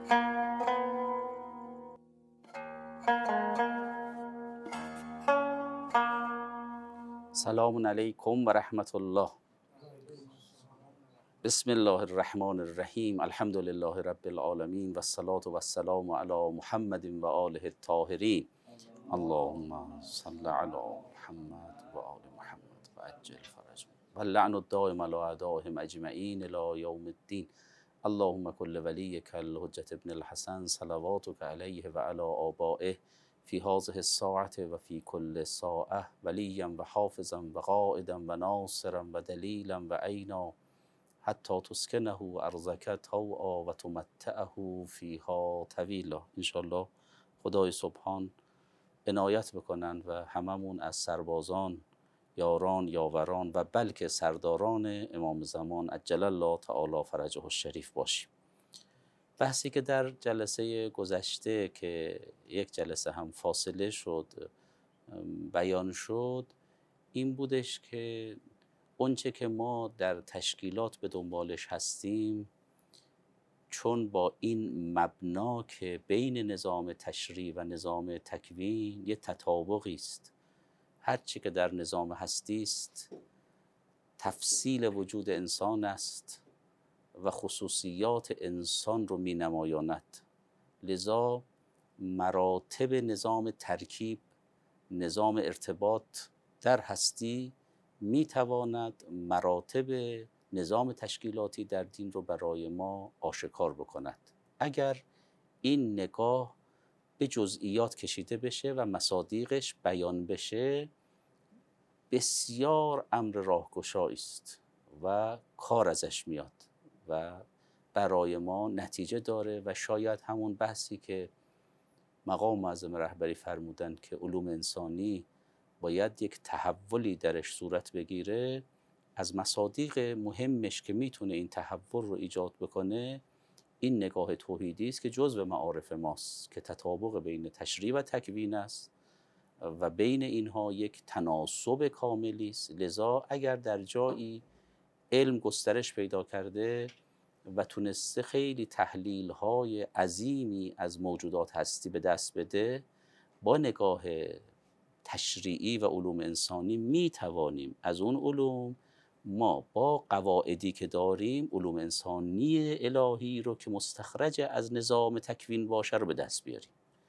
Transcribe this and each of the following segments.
سلام علیکم و رحمت الله. بسم الله الرحمن الرحیم. الحمد لله رب العالمین و الصلاة و السلام علی محمد و آله الطاهرین. اللهم صل علی محمد و آل محمد و عجل فرجهم و اللعن الدائم علی اعدائهم اجمعین الی یوم الدین. اللهم کل ولیک الحجة ابن الحسن صلواتک علیه و علی آبائه فی هذه الساعة و فی کل ساعة ولیا و حافظا و قائدا و ناصرا و دلیلا و عینا حتی تسکنه ارضک طوعا و تمتعه فیها طویلا. انشاءالله خدای سبحان عنایت بکنند و هممون از سربازان، یاران، یاوران و بلکه سرداران امام زمان عجل الله تعالی فرجه الشریف باشیم. بحثی که در جلسه گذشته که یک جلسه هم فاصله شد بیان شد این بودش که اونچه که ما در تشکیلات به دنبالش هستیم، چون با این مبنا که بین نظام تشریع و نظام تکوین یه تطابقی است، هرچی که در نظام هستی است تفصیل وجود انسان است و خصوصیات انسان رو می نمایاند. لذا مراتب نظام ترکیب، نظام ارتباط در هستی می تواند مراتب نظام تشکیلاتی در دین رو برای ما آشکار بکند اگر این نگاه به جزئیات کشیده بشه و مصادیقش بیان بشه. بسیار امر راهگشایی است و کار ازش میاد و برای ما نتیجه داره و شاید همون بحثی که مقام معظم رهبری فرمودن که علوم انسانی باید یک تحولی درش صورت بگیره، از مصادیق مهمش که میتونه این تحول رو ایجاد بکنه این نگاه توحیدی است که جزء معارف ماست که تطابق بین تشریع و تکوین است و بین اینها یک تناسب کاملی است. لذا اگر در جایی علم گسترش پیدا کرده و تونسته خیلی تحلیل‌های عظیمی از موجودات هستی به دست بده، با نگاه تشریعی و علوم انسانی می توانیم از اون علوم ما با قواعدی که داریم علوم انسانی الهی رو که مستخرج از نظام تکوین باشه رو به دست بیاریم.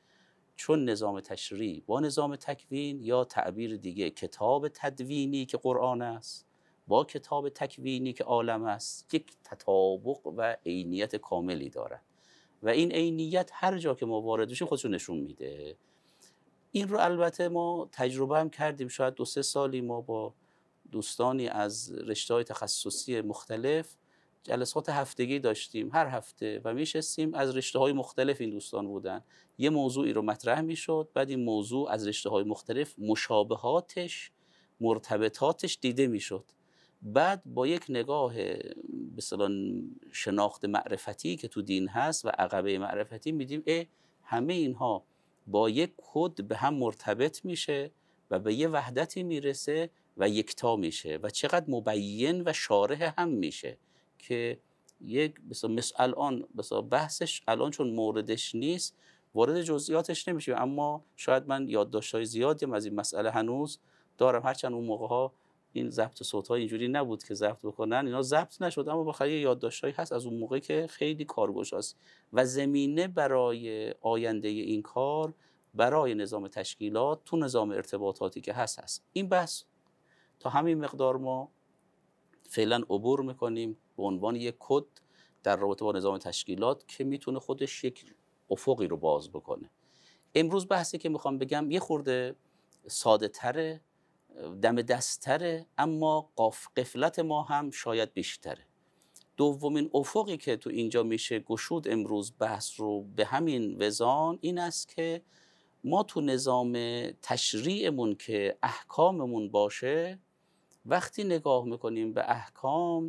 چون نظام تشریع با نظام تکوین یا تعبیر دیگه کتاب تدوینی که قرآن است با کتاب تکوینی که عالم است یک تطابق و عینیت کاملی دارد و این عینیت هر جا که ما وارد بشیم خودشو نشون میده. این رو البته ما تجربه هم کردیم. شاید 2-3 سالی ما با دوستانی از رشته‌های تخصصی مختلف جلسات هفتگی داشتیم هر هفته و میشستیم از رشته‌های مختلف این دوستان بودن یه موضوعی رو مطرح میشد، بعد این موضوع از رشته‌های مختلف مشابهاتش مرتبطاتش دیده میشد، بعد با یک نگاه به اصطلاح شناخت معرفتی که تو دین هست و عقبه معرفتی میدیم همه اینها با یک کد به هم مرتبط میشه و به یه وحدتی میرسه و یکتا میشه و چقدر مبین و شارح هم میشه که یک مثل الان بحثش الان چون موردش نیست وارد جزئیاتش نمیشه، اما شاید من یادداشت‌های زیادی از این مسئله هنوز دارم، هرچند اون موقع‌ها این ضبط صوت‌ها اینجوری نبود که ضبط بکنن، اینا ضبط نشد، اما بخاطر یادداشت‌هایی هست از اون موقع که خیلی کارگشاست و زمینه برای آینده این کار برای نظام تشکیلات تو نظام ارتباطاتی که هست. این بحث تا همین مقدار ما فعلا عبور میکنیم به عنوان یک کد در رابطه با نظام تشکیلات که میتونه خودش یک افقی رو باز بکنه. امروز بحثی که میخوام بگم یه خورده ساده تره، دم دستره، اما غفلت ما هم شاید بیشتره. دومین افقی که تو اینجا میشه گشود امروز بحث رو به همین وزان این است که ما تو نظام تشریعمون که احکاممون باشه وقتی نگاه میکنیم به احکام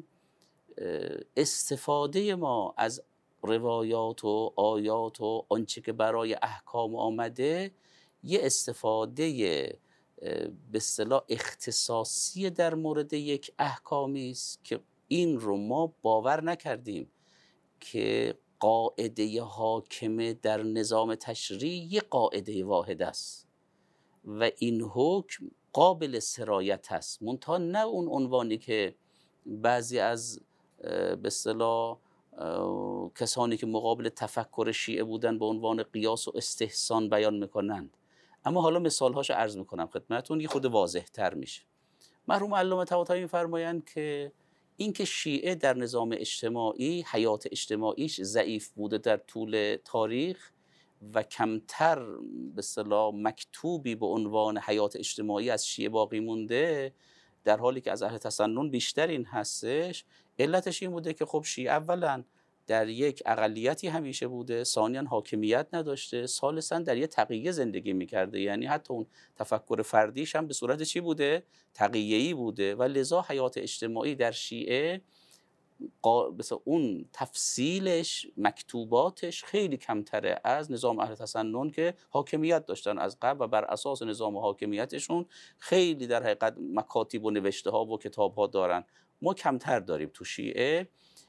استفاده ما از روایات و آیات و آنچه که برای احکام آمده یه استفاده به اصطلاح اختصاصی در مورد یک احکامی است که این رو ما باور نکردیم که قاعده حاکمه در نظام تشریعی یک قاعده واحد است و این حکم قابل سرایت است، منتها نه اون عنوانی که بعضی از به اصطلاح کسانی که مقابل تفکر شیعه بودن به عنوان قیاس و استحسان بیان میکنند. اما حالا مثالهاشو عرض میکنم خدمتتون، یه خود واضح تر میشه. مرحوم علامه طباطبایی میفرمایند که اینکه شیعه در نظام اجتماعی حیات اجتماعیش ضعیف بوده در طول تاریخ و کمتر به اصطلاح مکتوبی به عنوان حیات اجتماعی از شیعه باقی مونده، در حالی که از اهل تسنن بیشتر این هستش. علتش این بوده که خب شیعه اولا در یک اقلیتی همیشه بوده، ثانیاً حاکمیت نداشته، ثالثاً در یک تقیه زندگی میکرده، یعنی حتی اون تفکر فردیش هم به صورت چی بوده؟ تقیه‌ای بوده و لذا حیات اجتماعی در شیعه مثلا اون تفصیلش، مکتوباتش خیلی کمتره از نظام اهل تسنن که حاکمیت داشتن از قبل و بر اساس نظام حاکمیتشون خیلی در حقیقت مکاتیب و نوشته ها و کتاب ها دارن. ما کمتر داریم تو شیعه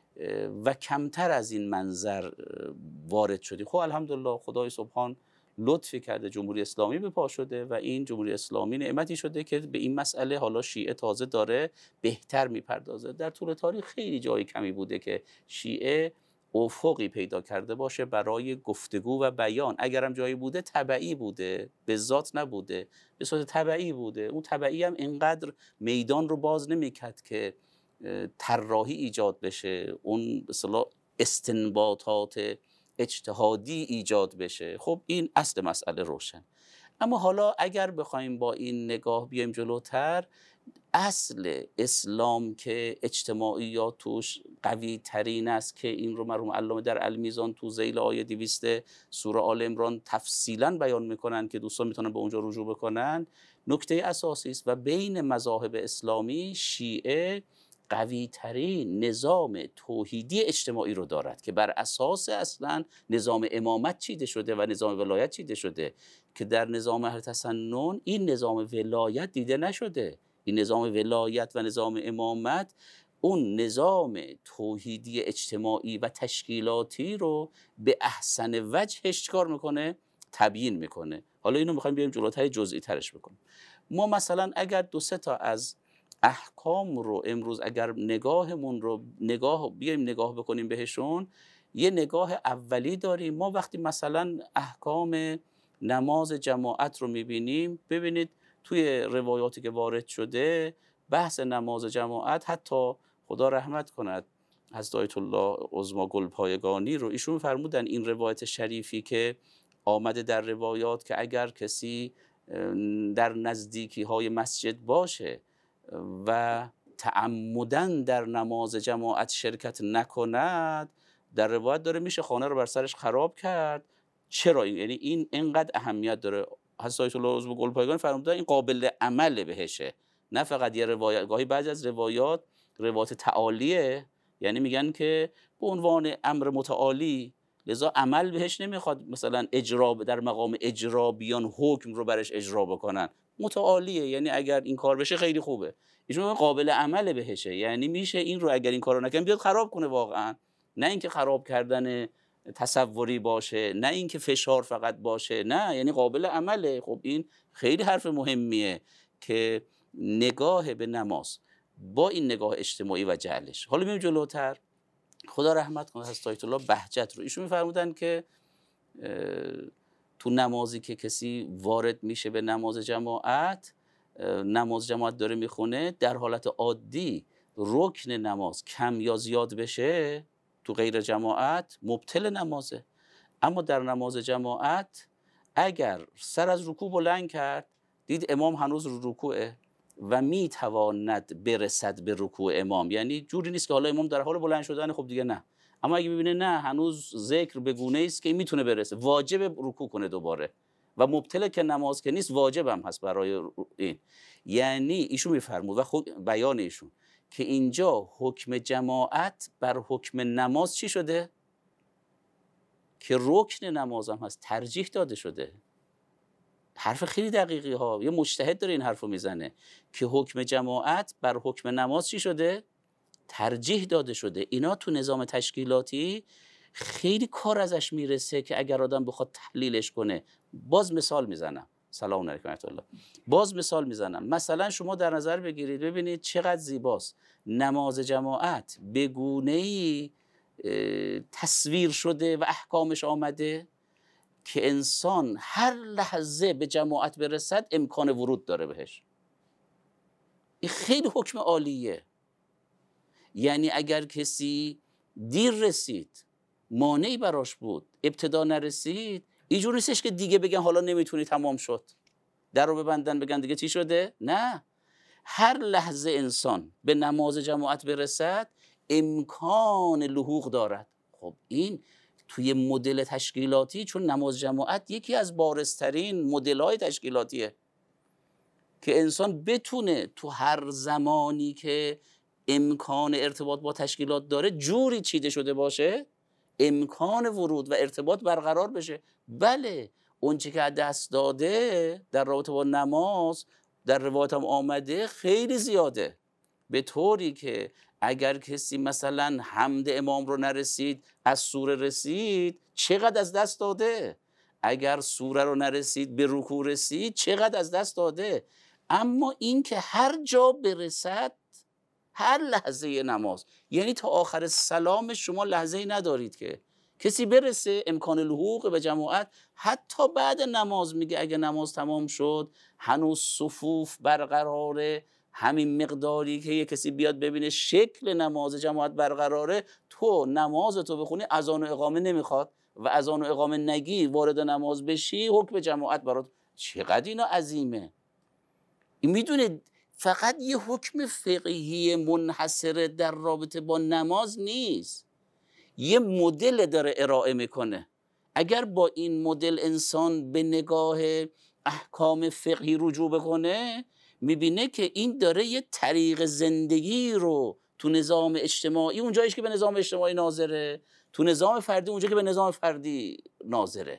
و کمتر از این منظر وارد شدیم. خب الحمدلله خدای سبحان لطفی کرده، جمهوری اسلامی به پا شده و این جمهوری اسلامی نعمتی شده که به این مسئله حالا شیعه تازه داره بهتر میپردازه. در طول تاریخ خیلی جای کمی بوده که شیعه افقی پیدا کرده باشه برای گفتگو و بیان. اگرم جایی بوده تبعی بوده، به ذات نبوده، به صورت تبعی بوده. اون تبعی هم اینقدر میدان رو باز نمیکرد که طراحی ایجاد بشه، اون به اصطلاح استنباطات اجتهادی ایجاد بشه. خب این اصل مسئله روشن. اما حالا اگر بخوایم با این نگاه بیایم جلوتر، اصل اسلام که اجتماعیات توش قوی ترین است که این رو مرحوم علامه در المیزان تو ذیل آیه 200 سوره آل عمران تفصیلا بیان میکنن که دوستان میتونن به اونجا رجوع بکنن، نکته اساسی است. و بین مذاهب اسلامی شیعه قوی ترین نظام توحیدی اجتماعی رو دارد که بر اساس اصلا نظام امامت چیده شده و نظام ولایت چیده شده، که در نظام اهل تسنن این نظام ولایت دیده نشده. این نظام ولایت و نظام امامت اون نظام توحیدی اجتماعی و تشکیلاتی رو به احسن وجهش چیکار میکنه؟ تبیین میکنه. حالا اینو میخوایم بیایم جلوتر جزئی ترش بکنیم. ما مثلا اگر دو سه تا از احکام رو امروز اگر نگاهمون رو بیایم نگاه بکنیم بهشون، یه نگاه اولی داریم. ما وقتی مثلا احکام نماز جماعت رو میبینیم، ببینید توی روایاتی که وارد شده بحث نماز جماعت، حتی خدا رحمت کند حضرت آیت الله عظما گلپایگانی رو، ایشون فرمودن این روایت شریفی که آمده در روایات که اگر کسی در نزدیکی های مسجد باشه و تعمدن در نماز جماعت شرکت نکند، در روایت داره میشه خانه رو بر سرش خراب کرد. چرا؟ یعنی این اینقدر اهمیت داره. حضرت آیت الله عظما گلپایگانی فرمودن این قابل عمل بهشه، نه فقط یه روایت. گاهی بعضی از روایات تعالیه، یعنی میگن که به عنوان امر متعالی، لذا عمل بهش نمیخواد مثلا اجرا در مقام اجرا بیان حکم رو برش اجرا بکنن. متعالیه، یعنی اگر این کار بشه خیلی خوبه. ایشون قابل عمل بهشه، یعنی میشه این رو اگر این کارو نکنه بیاد خراب کنه واقعا، نه اینکه خراب کردن تصوری باشه، نه اینکه فشار فقط باشه، نه، یعنی قابل عمله. خب این خیلی حرف مهمیه که نگاه به نماز با این نگاه اجتماعی و جعلش. حالا میام جلوتر. خدا رحمت کنه حضرت آیت الله بهجت رو، ایشون میفرمودن که تو نمازی که کسی وارد میشه به نماز جماعت داره میخونه، در حالت عادی رکن نماز کم یا زیاد بشه تو غیر جماعت مبطل نمازه. اما در نماز جماعت اگر سر از رکوع بلند کرد، دید امام هنوز رو رکوعه و میتواند برسد به رکوع امام، یعنی جوری نیست که حالا امام در حال بلند شدن خب دیگه نه، اما اگه ببینه نه هنوز ذکر به گونه‌ای است که میتونه برسه، واجب رکوع کنه دوباره. و مبطل که نماز که نیست، واجب هم هست برای این. یعنی ایشون میفرمود و خود بیان ایشون که اینجا حکم جماعت بر حکم نماز چی شده؟ که رکن نماز هم هست، ترجیح داده شده. حرف خیلی دقیقی ها، یه مجتهد داره این حرفو میزنه که حکم جماعت بر حکم نماز چی شده؟ ترجیح داده شده. اینا تو نظام تشکیلاتی خیلی کار ازش میرسه که اگر آدم بخواد تحلیلش کنه. باز مثال میزنم، سلام علیکم ورحمت الله. باز مثال میزنم، مثلا شما در نظر بگیرید ببینید چقدر زیباست نماز جماعت به گونه‌ای تصویر شده و احکامش آمده که انسان هر لحظه به جماعت برسد امکان ورود داره بهش. این خیلی حکم عالیه. یعنی اگر کسی دیر رسید، مانعی براش بود، ابتدا نرسید، اینجور نیستش که دیگه بگن حالا نمیتونی، تمام شد، در رو ببندن بگن دیگه چی شده. نه، هر لحظه انسان به نماز جماعت برسد امکان لحوق دارد. خب این توی مدل تشکیلاتی، چون نماز جماعت یکی از بارزترین مدل‌های تشکیلاتیه که انسان بتونه تو هر زمانی که امکان ارتباط با تشکیلات داره جوری چیده شده باشه امکان ورود و ارتباط برقرار بشه. بله، اون چی که از دست داده در رابطه با نماز در روایت هم آمده خیلی زیاده، به طوری که اگر کسی مثلا حمد امام رو نرسید، از سوره رسید، چقدر از دست داده. اگر سوره رو نرسید، به رکوع رسید، چقدر از دست داده. اما این که هر جا برسد، هر لحظه نماز، یعنی تا آخر سلامش شما لحظه‌ای ندارید که کسی برسه امکان لحوق به جماعت. حتی بعد نماز میگه اگه نماز تمام شد هنوز صفوف برقراره، همین مقداری که یه کسی بیاد ببینه شکل نماز جماعت برقراره، تو نماز تو بخونی، اذان و اقامه نمیخواد و اذان و اقامه نگی وارد نماز بشی، حکم جماعت برات. چقدر اینا عظیمه. میدونید فقط یه حکم فقهی منحصر در رابطه با نماز نیست، یه مدل داره ارائه میکنه. اگر با این مدل انسان به نگاه احکام فقهی رجوع بکنه، میبینه که این داره یه طریق زندگی رو تو نظام اجتماعی اونجایش که به نظام اجتماعی ناظره، تو نظام فردی اونجا که به نظام فردی ناظره.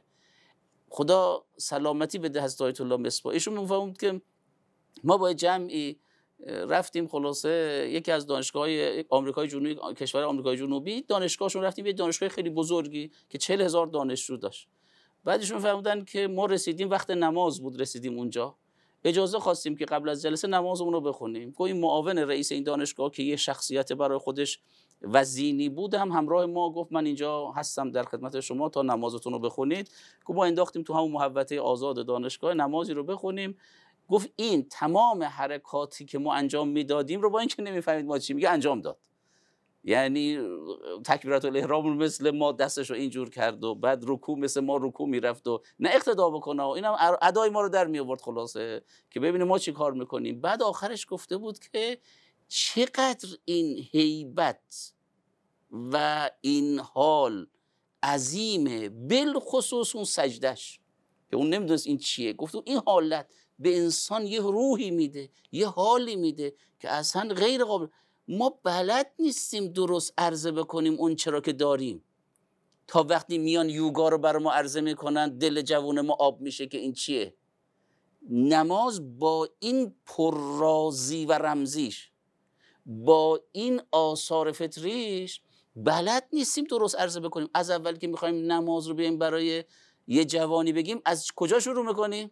خدا سلامتی بده حضرت آیت الله مصباح. ایشون میفهمید که ما با جمعی رفتیم، خلاصه یکی از دانشگاه‌های آمریکای جنوبی، کشور آمریکای جنوبی، دانشگاهشون رفتیم، یه دانشگاه خیلی بزرگی که 40,000 دانشجو داشت. بعدشون فهمیدن که ما رسیدیم، وقت نماز بود، رسیدیم اونجا، اجازه خواستیم که قبل از جلسه نمازمون رو بخونیم. گویا این معاون رئیس این دانشگاه که یه شخصیت برای خودش وزینی بود هم همراه ما گفت من اینجا هستم در خدمت شما تا نمازتون رو بخونید. گفت ما انداختیم تو همون محوطه آزاد دانشگاه نمازی رو بخونیم. گفت این تمام حرکاتی که ما انجام میدادیم رو با اینکه نمیفهمید ما چی میگه انجام داد. یعنی تکبیرات الاحرام رو مثل ما دستش رو اینجور کرد و بعد رکوع مثل ما رکوع میرفت و نه اقتدا بکنه و اینم ادای ما رو در می آورد، خلاصه که ببینه ما چی کار میکنیم. بعد آخرش گفته بود که چقدر این هیبت و این حال عظیمه، بالخصوص اون سجدش که اون نمیدونست این چیه. گفت این حالت به انسان یه روحی میده، یه حالی میده که اصلا غیر قابل. ما بلد نیستیم درست عرضه بکنیم اون چرا که داریم، تا وقتی میان یوگا رو برای ما عرضه میکنن دل جوون ما آب میشه که این چیه. نماز با این پررازی و رمزیش، با این آثار فطریش بلد نیستیم درست عرضه بکنیم. از اول که میخوایم نماز رو بیایم برای یه جوانی بگیم، از کجا شروع میکنیم؟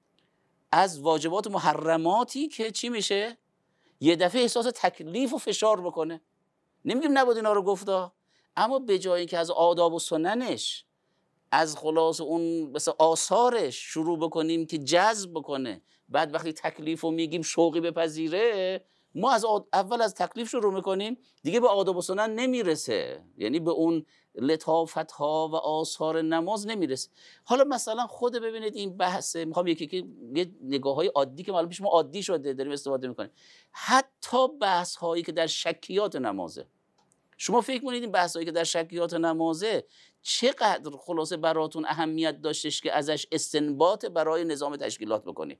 از واجبات محرماتی که چی میشه؟ یه دفعه احساس تکلیف و فشار بکنه. نمیگیم نباید اینا رو گفتا، اما به جایی که از آداب و سننش، از خلاص اون مثلا آثارش شروع بکنیم که جذب بکنه، بعد وقتی تکلیف رو میگیم شوقی بپذیره، ما از اول از تکلیف شروع میکنیم، دیگه به آداب و سنن نمیرسه، یعنی به اون لطافت ها و آثار نماز نمیرسه. حالا مثلا خود ببینید این بحثه، میخوام یکی یه نگاه های عادی که معلوم پیش ما عادی شده داریم استفاده میکنیم، حتی بحث هایی که در شکیات نمازه. شما فکر کنید این بحث هایی که در شکیات نمازه چقدر خلاصه براتون اهمیت داشتش که ازش استنباط برای نظام تشکیلات بکنید؟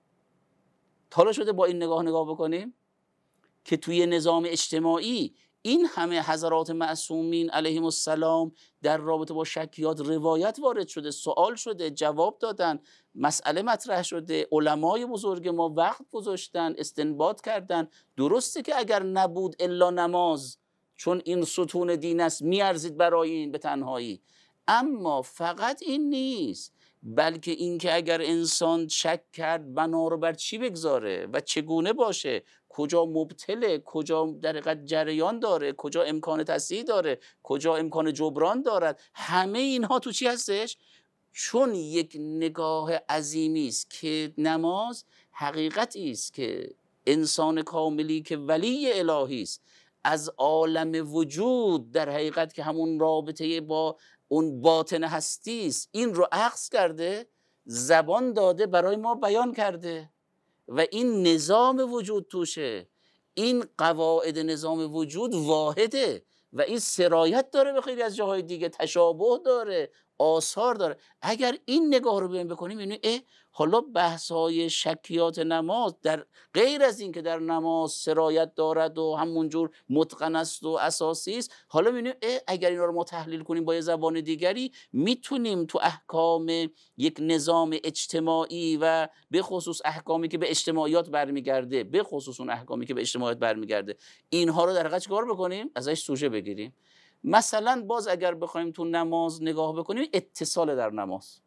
حالا شده با این نگاه بکنیم که توی نظام اجتماعی این همه حضرات معصومین علیهم السلام در رابطه با شکیات روایت وارد شده، سوال شده، جواب دادن، مسئله مطرح شده، علمای بزرگ ما وقت گذاشتن، استنباط کردن. درسته که اگر نبود الا نماز چون این ستون دین است میارزید برای این به تنهایی. اما فقط این نیست، بلکه اینکه اگر انسان شک کرد بنا رو بر چی بگذاره و چگونه باشه، کجا مبتله، کجا در حقیقت جریان داره، کجا امکان تصحیح داره، کجا امکان جبران دارد، همه اینها تو چی هستش؟ چون یک نگاه عظیمی است که نماز حقیقتی است که انسان کاملی که ولی الهی است از عالم وجود، در حقیقت که همون رابطه با اون باطن هستی است، این رو اخذ کرده، زبان داده، برای ما بیان کرده و این نظام وجود توشه. این قواعد نظام وجود واحده و این سرایت داره به خیلی از جاهای دیگه، تشابه داره، آثار داره. اگر این نگاه رو بکنیم می‌بینیم حالا بحث‌های شکیات نماز، در غیر از این که در نماز سرایت دارد و همونجور متقن است و اساسی است، حالا می‌بینیم اگر اینا رو ما تحلیل کنیم با یه زبان دیگری، میتونیم تو احکام یک نظام اجتماعی و به خصوص احکامی که به اجتماعیات برمیگرده، به خصوص اون احکامی که به اجتماعیات برمیگرده، اینها رو در حقیقت چیکار بکنیم؟ ازش سوژه بگیریم. مثلا باز اگر بخوایم تو نماز نگاه بکنیم، اتصال در نماز،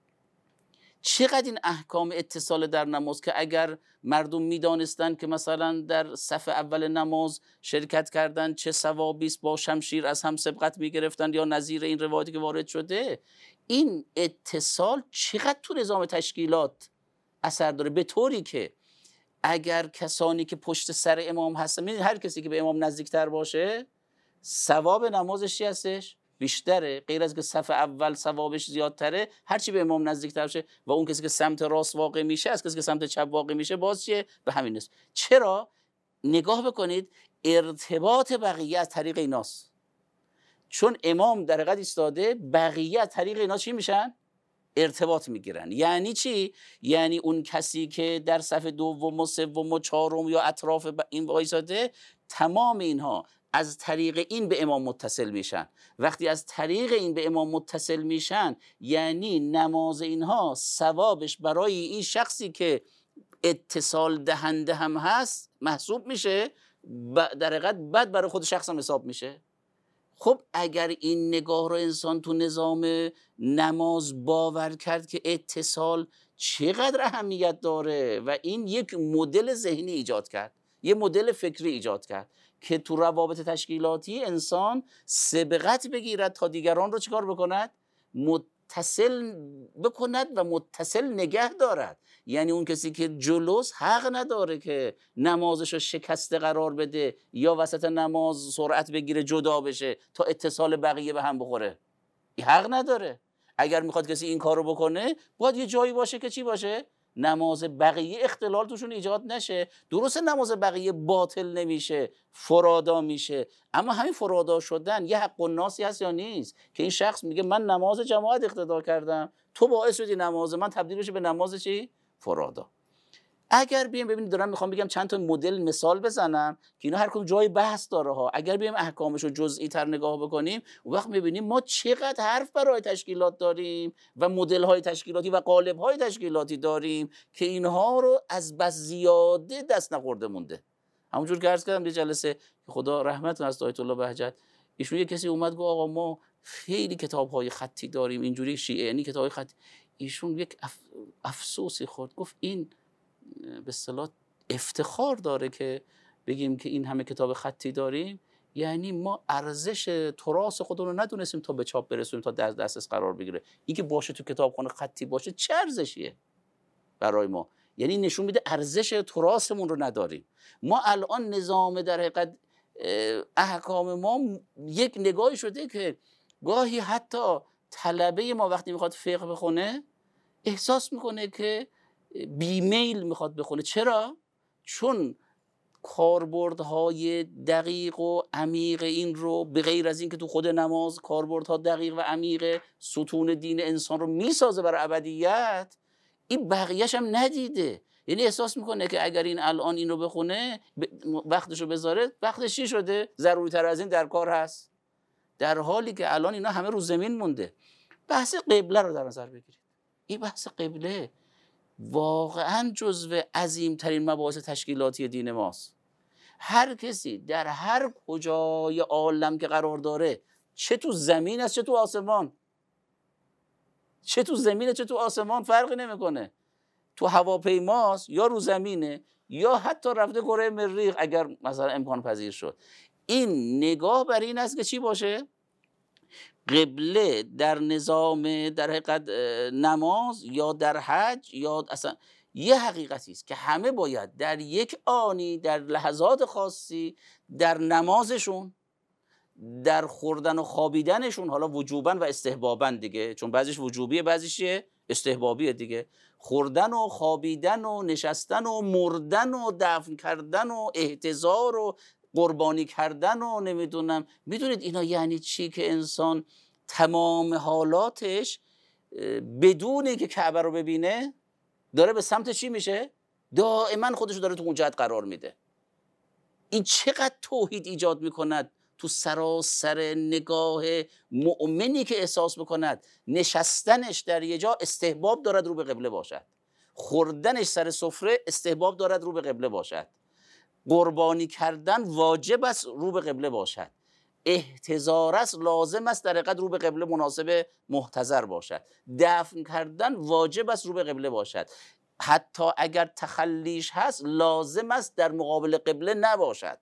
چقدر این احکام اتصال در نماز که اگر مردم میدانستند که مثلا در صف اول نماز شرکت کردن چه ثوابی است، با شمشیر از هم سبقت میگرفتند یا نظیر این روایتی که وارد شده، این اتصال چقدر تو نظام تشکیلات اثر داره، به طوری که اگر کسانی که پشت سر امام هستن، هر کسی که به امام نزدیکتر باشه ثواب نمازش چی هستش؟ بیشتره، غیر از که صف اول ثوابش زیادتره، هرچی به امام نزدیکتر شه. و اون کسی که سمت راست واقع میشه از کسی که سمت چپ واقع میشه باز چیه؟ به همین است. چرا؟ نگاه بکنید، ارتباط بقیه از طریق ایناست. چون امام در حقیقت ایستاده، بقیه از طریق اینا چی میشن؟ ارتباط میگیرن. یعنی چی؟ یعنی اون کسی که در صف دوم و سوم و چهارم یا اطراف این وایساده، تمام اینها از طریق این به امام متصل میشن. وقتی از طریق این به امام متصل میشن، یعنی نماز اینها ثوابش برای این شخصی که اتصال دهنده هم هست محسوب میشه، در حقیقت بعد برای خود شخص هم حساب میشه. خب اگر این نگاه رو انسان تو نظام نماز باور کرد که اتصال چقدر اهمیت داره و این یک مدل ذهنی ایجاد کرد، یه مدل فکری ایجاد کرد که تو روابط تشکیلاتی انسان سبقت بگیرد تا دیگران رو چیکار بکند؟ متصل بکند و متصل نگه دارد. یعنی اون کسی که جلوس حق نداره که نمازش رو شکسته قرار بده یا وسط نماز سرعت بگیره جدا بشه تا اتصال بقیه به هم بخوره، این حق نداره. اگر میخواد کسی این کار رو بکنه، باید یه جایی باشه که چی باشه؟ نماز بقیه اختلال توشون ایجاد نشه. درسته نماز بقیه باطل نمیشه، فرادا میشه، اما همین فرادا شدن یه حق الناسی هست یا نیست؟ که این شخص میگه من نماز جماعت اقتدا کردم، تو باعث شدی نماز من تبدیل بشه به نماز چی؟ فرادا. اگر بیایم ببینید، دارم میخوام بگم چند تا مدل مثال بزنم که اینا هر کدوم جای بحث داره ها. اگر بیایم احکامش رو جزئی تر نگاه بکنیم، اون وقت میبینیم ما چقدر حرف برای تشکیلات داریم و مدل های تشکیلاتی و قالب های تشکیلاتی داریم که اینها رو از بس زیاده دست نخورده مونده. همونجور که عرض کردم یه جلسه، خدا رحمت کنه، از آیت الله بهجت، ایشون یه کسی اومد گفت آقا ما خیلی کتاب های خطی داریم، اینجوری شیعه، یعنی کتاب های خطی. ایشون یک افسوسی خورد، گفت این به اصطلاح افتخار داره که بگیم که این همه کتاب خطی داریم، یعنی ما ارزش تراث خودمون رو ندونستیم تا به چاپ برسونیم، تا در دسترس قرار بگیره. این که باشه تو کتابخانه خطی باشه چه ارزشیه برای ما؟ یعنی نشون میده ارزش تراثمون رو نداریم. ما الان نظام در حقیقت احکام ما یک نگاهی شده که گاهی حتی طلبه ما وقتی میخواد فقه بخونه احساس میکنه که بیمیل میخواد بخونه. چرا؟ چون کاربردهای دقیق و عمیق این رو، به غیر از این که تو خود نماز کاربردها دقیق و عمیق ستون دین انسان رو میسازه برای ابدیت، این بقیه‌ش هم ندیده. یعنی احساس میکنه که اگر این الان اینو بخونه، وقتشو بذاره، وقتش چی شده؟ ضروری تر از این در کار هست، در حالی که الان اینا همه رو زمین مونده. بحث قبله رو در نظر بگیرید. این بحث قبله واقعا جزو عظیمترین مباحث تشکیلاتی دین ماست. هر کسی در هر کجای عالم که قرار داره، چه تو زمین است چه تو آسمان، چه تو زمینه چه تو آسمان، فرقی نمیکنه، تو هواپیماست یا رو زمینه یا حتی رفته کره مریخ اگر مثلا امکان پذیر شد. این نگاه بر این است که چی باشه؟ قبله در نظام در حقیقت نماز یا در حج یا اصلا یه حقیقتی است که همه باید در یک آنی در لحظات خاصی در نمازشون، در خوردن و خوابیدنشون، حالا وجوبا و استحبابا دیگه، چون بعضیش وجوبیه بعضیش استحبابیه دیگه، خوردن و خوابیدن و نشستن و مردن و دفن کردن و احتضار و قربانی کردن و نمیدونم، میدونید اینا یعنی چی؟ که انسان تمام حالاتش بدون که کعبه رو ببینه داره به سمت چی میشه؟ دائما خودش داره تو اون جهت قرار میده. این چقدر توحید ایجاد میکند تو سراسر نگاه مؤمنی که احساس بکند نشستنش در یه جا استحباب دارد رو به قبله باشد، خوردنش سر سفره استحباب دارد رو به قبله باشد، قربانی کردن واجب است رو به قبله باشد، احتضار است لازم است در حقیقت رو به قبله مناسب محتضر باشد، دفن کردن واجب است رو به قبله باشد، حتی اگر تخلیش هست لازم است در مقابل قبله نباشد.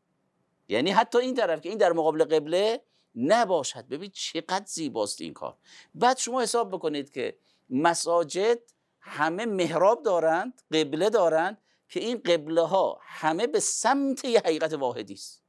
یعنی حتی این طرف که این در مقابل قبله نباشد. ببین چقدر زیباست این کار. بعد شما حساب بکنید که مساجد همه محراب دارند، قبله دارند که این قبله ها همه به سمت یه حقیقت واحدی است.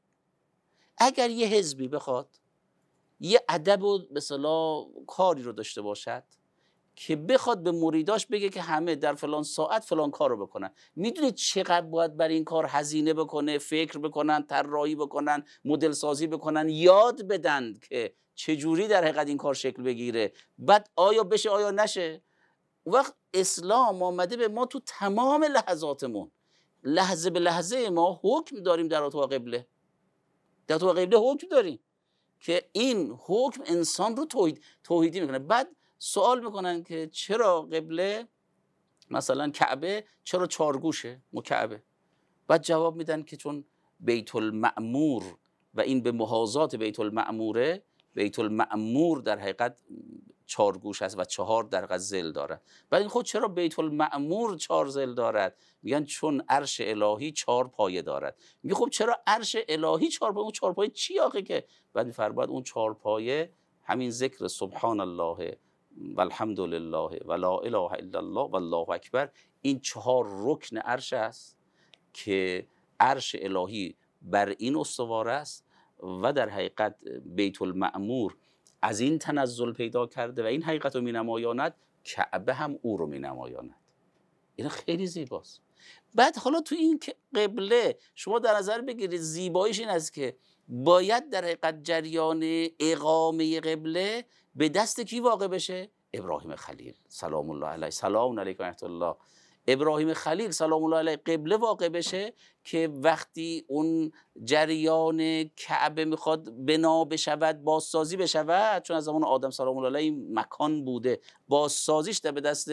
اگر یه حزبی بخواد یه ادب و مثلا کاری رو داشته باشد که بخواد به مریداش بگه که همه در فلان ساعت فلان کار رو بکنن، میدونید چقدر باید برای این کار هزینه بکنه، فکر بکنن، طراحی بکنن، مدل سازی بکنن، یاد بدن که چجوری در حقیقت این کار شکل بگیره، بعد آیا بشه آیا نشه. وقت اسلام آمده به ما تو تمام لحظاتمون، لحظه به لحظه ما حکم داریم در اتاق قبله، در اتاق قبله حکم داریم که این حکم انسان رو توحیدی میکنه. بعد سوال میکنن که چرا قبله مثلا کعبه چرا چارگوشه مکعبه؟ بعد جواب میدن که چون بیت المعمور و این به محاذات بیت المعموره، بیت المعمور در حقیقت چارگوش است و 4 در حقیقت ظل دارد. بعد این خود چرا بیت المعمور 4 ظل دارد؟ میگن چون عرش الهی 4 پایه دارد. میگه خب چرا عرش الهی 4 پایه؟ اون 4 پایه چی آخه؟ که بعد میفرماید اون 4 پایه همین ذکر سبحان الله و الحمد لله و لا اله الا الله و الله اکبر، این 4 رکن عرش است که عرش الهی بر این استوار است و در حقیقت بیت المعمور از این تنزل پیدا کرده و این حقیقت رو می نمایاند، کعبه هم او رو می نمایاند. این خیلی زیباست. بعد حالا تو این قبله شما در نظر بگیرید زیباییش این است که باید در حقیقت جریان اقامه قبله به دست کی واقع بشه؟ ابراهیم خلیل سلام الله علیه. سلام علیکم و رحمت الله. ابراهیم خلیل سلام الله علیه قبله واقع بشه که وقتی اون جریان کعبه میخواد بنا بشود، بازسازی بشود، چون از زمان آدم سلام الله علیه مکان بوده، بازسازیش در به دست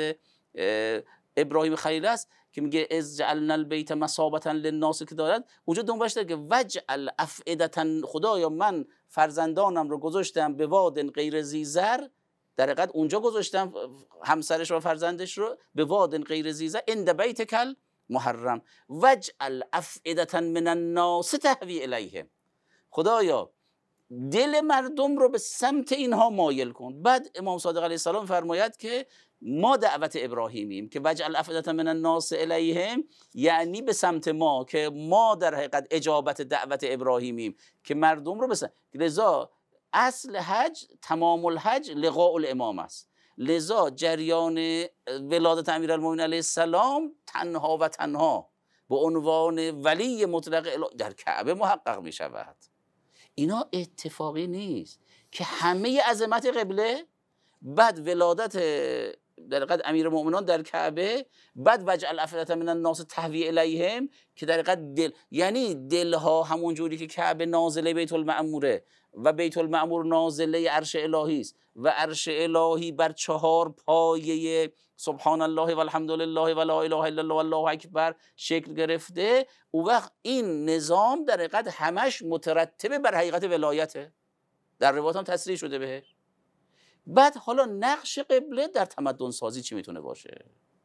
ابراهیم خلیل است که میگه از جعلنا البیت مثابة للناس که دارد، اونجا دنبالش داره که وجعل افئدة، خدایا من فرزندانم رو گذاشتم به واد غیر ذی زرع، در حقیقت اونجا گذاشتم همسرش و فرزندش رو به واد غیر ذی زرع عند بیتک المحرم وجعل افئدة من الناس تهوی الیهم، خدایا دل مردم رو به سمت اینها مایل کن. بعد امام صادق علیه السلام فرماید که ما دعوت ابراهیمیم که وجعل افئدة من الناس الیهم، یعنی به سمت ما، که ما در حقیقت اجابت دعوت ابراهیمیم که مردم رو بسن. لذا اصل حج، تمام الحج لقاء الامام است. لذا جریان ولادت امیرالمومنین علیه السلام تنها و تنها به عنوان ولی مطلق در کعبه محقق می شود. اینا اتفاقی نیست که همه عظمت قبله، بعد ولادت در حقیقت امیرالمومنین در کعبه، بعد وجعل افئدة من الناس تهوی الیهم که در حقیقت دل، یعنی دلها همون جوری که کعبه نازله بیت المعموره و بیت المعمور نازله عرش الهی است و عرش الهی بر 4 پایه سبحان الله و الحمد لله و لا اله الا الله و الله اکبر شکل گرفته، اون وقت این نظام در حقیقت همش مترتبه بر حقیقت ولایته، در روایات هم تصریح شده بهش. بعد حالا نقش قبله در تمدن سازی چی میتونه باشه؟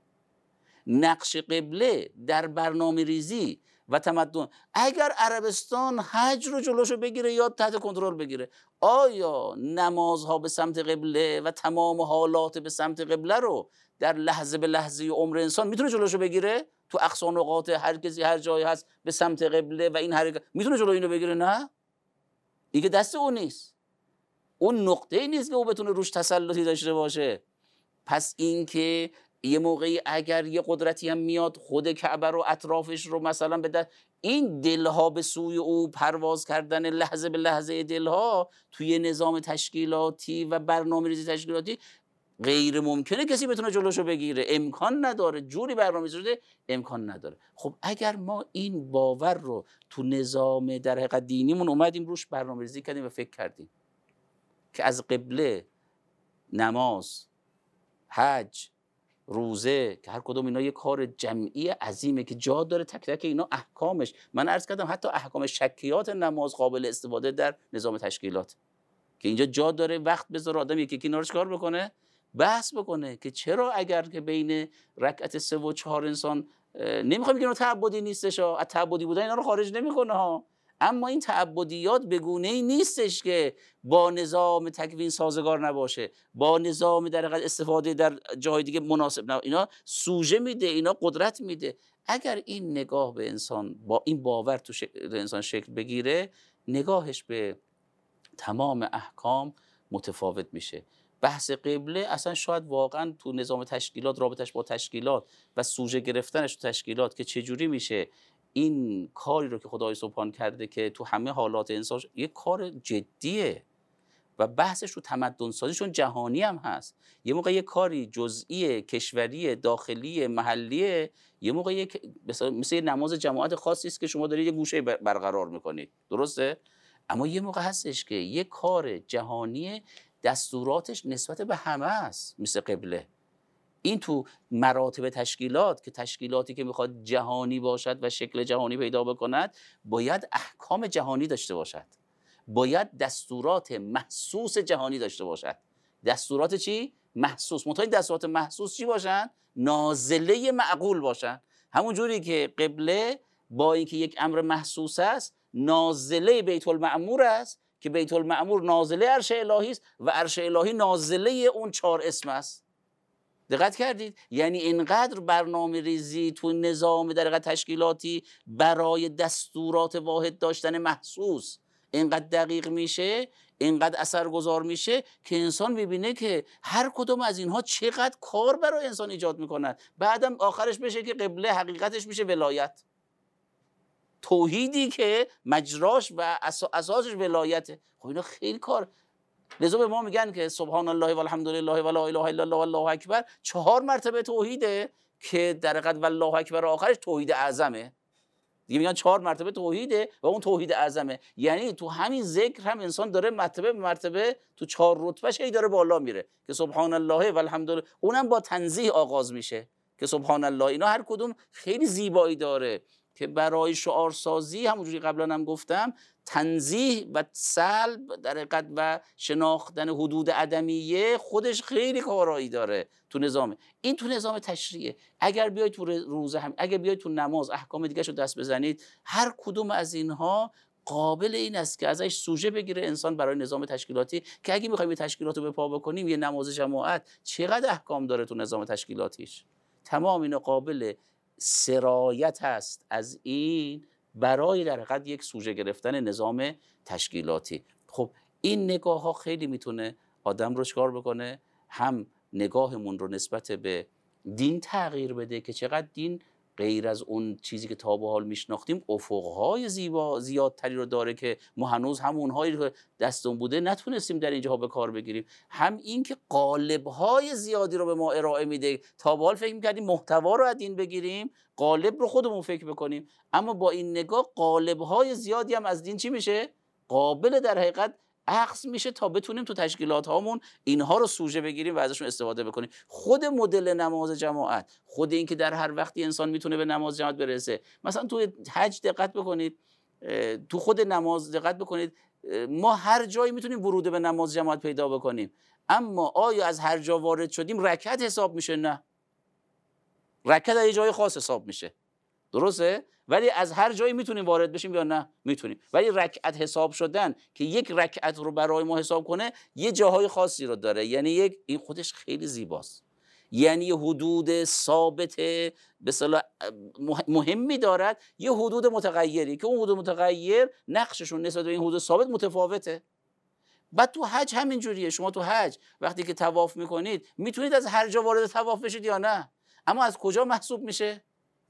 نقش قبله در برنامه ریزی و تمدن، اگر عربستان حج رو جلوشو بگیره یا تحت کنترل بگیره، آیا نمازها به سمت قبله و تمام حالات به سمت قبله رو در لحظه به لحظه عمر انسان میتونه جلوشو بگیره؟ تو اقصا نقاط هر کسی هر جایی هست به سمت قبله و این حرکت میتونه جلو اینو بگیره؟ نه، این که دست اون نیست، اون نقطه ای نیست که او بتونه روش تسلطی داشته باشه. پس این که یه موقعی اگر یه قدرتی هم میاد خود کعبه رو اطرافش رو مثلا بده، این دلها به سوی او پرواز کردن لحظه به لحظه دلها توی نظام تشکیلاتی و برنامه‌ریزی تشکیلاتی غیر ممکنه کسی بتونه جلوشو بگیره، امکان نداره، جوری برنامه‌ریزی شده امکان نداره. خب اگر ما این باور رو تو نظام در حقیقت دینیمون اومدیم روش برنامه‌ریزی کردیم و فکر کردیم که از قبله، نماز، حج، روزه، که هر کدوم اینا یه کار جمعی عظیمه که جا داره تک تک اینا احکامش، من عرض کردم حتی احکام شکیات نماز قابل استفاده در نظام تشکیلات، که اینجا جا داره وقت بذاره آدم یکی اینا رو چیکار بکنه، بحث بکنه که چرا اگر که بین رکعت 3 و 4 انسان نمیخوام بگم تعبدی نیستش ها، از تعبدی بودن اینا رو خارج نمیکنه ها، اما این تعبدیات به گونه‌ای نیستش که با نظام تکوین سازگار نباشه، با نظام در حقیقت استفاده در جای دیگه مناسب نه، اینا سوژه میده، اینا قدرت میده. اگر این نگاه به انسان با این باور تو انسان شکل بگیره، نگاهش به تمام احکام متفاوت میشه. بحث قبله اصلا شاید واقعا تو نظام تشکیلات، رابطش با تشکیلات و سوژه گرفتنش تو تشکیلات که چجوری میشه این کاری رو که خدای سبحان کرده که تو همه حالات انسان یه کار جدیه و بحثش تو تمدن سازی چون جهانی هم هست، یه موقع یه کاری جزئی کشوری داخلی محلیه، یه موقع مثل یه نماز جماعت خاصی است که شما دارید یه گوشه برقرار میکنید، درسته؟ اما یه موقع هستش که یه کار جهانی دستوراتش نسبت به همه است، مثل قبله. این تو مراتب تشکیلات که تشکیلاتی که میخواد جهانی باشد و شکل جهانی پیدا بکند باید احکام جهانی داشته باشد، باید دستورات محسوس جهانی داشته باشد. دستورات چی؟ محسوس. منتها این دستورات محسوس چی باشن؟ نازله معقول باشن. همون جوری که قبله با اینکه یک امر محسوس است، نازله بیت المعمور است که بیت المعمور نازله عرش الهی است و عرش الهی نازله اون 4 اسم است. دقت کردید؟ یعنی اینقدر برنامه ریزی تو نظام در حقیقت تشکیلاتی برای دستورات واحد داشتن محسوس اینقدر دقیق میشه، اینقدر اثرگذار میشه که انسان میبینه که هر کدوم از اینها چقدر کار برای انسان ایجاد میکنن. بعدم آخرش بشه که قبله حقیقتش میشه ولایت، توحیدی که مجراش و اساسش ولایته. خب اینا خیلی کار. لذا به ما میگن که سبحان الله و الحمد لله و لا اله الا الله و الله اکبر 4 مرتبه توحیده که در حقیقت والله اکبر آخرش توحید اعظمه. دیگه میگن 4 مرتبه توحیده و اون توحید اعظمه. یعنی تو همین ذکر هم انسان داره مرتبه به مرتبه تو 4 رتبهش هی داره بالا میره که سبحان الله و الحمد لله، اونم با تنزیه آغاز میشه که سبحان الله. اینا هر کدوم خیلی زیبایی داره که برای شعارسازی همونجوری قبلا هم گفتم تنزیه و سلب در حقیقت و شناختن حدود عدمیه خودش خیلی کارایی داره تو نظام. این تو نظام تشریعه. اگر بیاید تو روزه هم، اگر بیاید تو نماز احکام دیگه رو دست بزنید، هر کدوم از اینها قابل این است که ازش سوژه بگیره انسان برای نظام تشکیلاتی، که اگه میخوایم یه تشکیلات رو به پا بکنیم، یه نماز جماعت چقدر احکام داره تو نظام تشکیلاتیش، تمام اینا قابل سرایت هست از این برای در حقیقت یک سوژه گرفتن نظام تشکیلاتی. خب این نگاه ها خیلی میتونه آدم رو چکار بکنه، هم نگاهمون رو نسبت به دین تغییر بده که چقدر دین غیر از اون چیزی که تا به حال میشناختیم افقهای زیادتری رو داره که ما هنوز همونهایی که دستمون بوده نتونستیم در اینجاها به کار بگیریم. هم این که قالب‌های زیادی رو به ما ارائه میده. تا به حال فکر می‌کردیم محتوا رو از دین بگیریم، قالب رو خودمون فکر بکنیم، اما با این نگاه قالب‌های زیادی هم از دین چی میشه؟ قابل در حقیقت اخذ میشه تا بتونیم تو تشکیلات هامون اینها رو سوژه بگیریم و ازشون استفاده بکنیم. خود مدل نماز جماعت، خود این که در هر وقتی انسان میتونه به نماز جماعت برسه. مثلا تو حج دقت بکنید، تو خود نماز دقت بکنید، ما هر جایی میتونیم ورود به نماز جماعت پیدا بکنیم، اما آیا از هر جا وارد شدیم رکعت حساب میشه؟ نه، رکعت از یه جای خاص حساب میشه، درسته؟ ولی از هر جایی میتونیم وارد بشیم یا نه؟ میتونیم. ولی رکعت حساب شدن که یک رکعت رو برای ما حساب کنه یه جاهای خاصی رو داره، یعنی این خودش خیلی زیباست، یعنی یه حدود ثابت به اصطلاح مهمی دارد، یه حدود متغیری که اون حدود متغیر نقششون نسبت به این حدود ثابت متفاوته. بعد تو حج همین جوریه، شما تو حج وقتی که طواف میکنید میتونید از هر جا وارد طواف بشید یا نه، اما از کجا محسوب میشه؟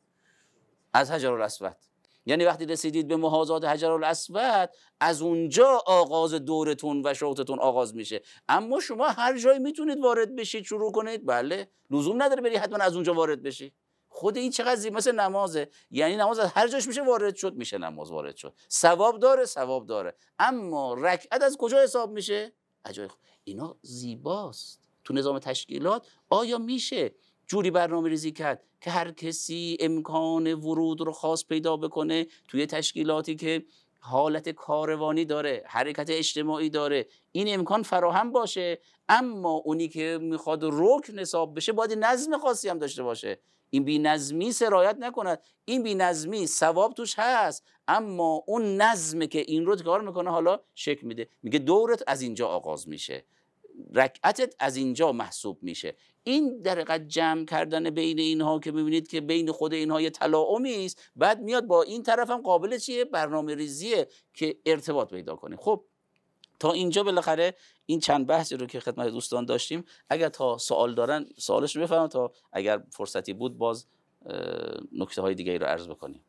از حجرالاسود. یعنی وقتی رسیدید به محاذات حجرالاسود، از اونجا آغاز دورتون و شوطتون آغاز میشه. اما شما هر جایی میتونید وارد بشید، شروع کنید، بله، لزوم نداره بری حتما از اونجا وارد بشی. خود این چقدر زیبا، مثل نمازه، یعنی نماز از هر جاش میشه وارد شد، میشه نماز وارد شد، ثواب داره، ثواب داره. اما رکعت از کجا حساب میشه؟ اینا زیباست. تو نظام تشکیلات آیا میشه جوری برنامه ریزی کرد که هر کسی امکان ورود رو خاص پیدا بکنه توی تشکیلاتی که حالت کاروانی داره، حرکت اجتماعی داره، این امکان فراهم باشه، اما اونی که میخواد رکن حساب بشه باید نظم خاصی هم داشته باشه. این بی‌نظمی سرایت نکند، این بی‌نظمی ثواب توش هست، اما اون نظم که این رو کار میکنه حالا شکل میده، میگه دورت از اینجا آغاز میشه، رکعتت از اینجا محسوب میشه. این در حقیقت جمع کردن بین اینها که میبینید که بین خود اینها یه تلاعمی است، بعد میاد با این طرف هم قابل چیه؟ برنامه ریزیه که ارتباط پیدا کنه. خب تا اینجا بالاخره این چند بحثی رو که خدمت دوستان داشتیم، اگر تا سوال دارن سوالش رو بفرمایید، تا اگر فرصتی بود باز نکته های دیگه ای رو عرض بکنیم.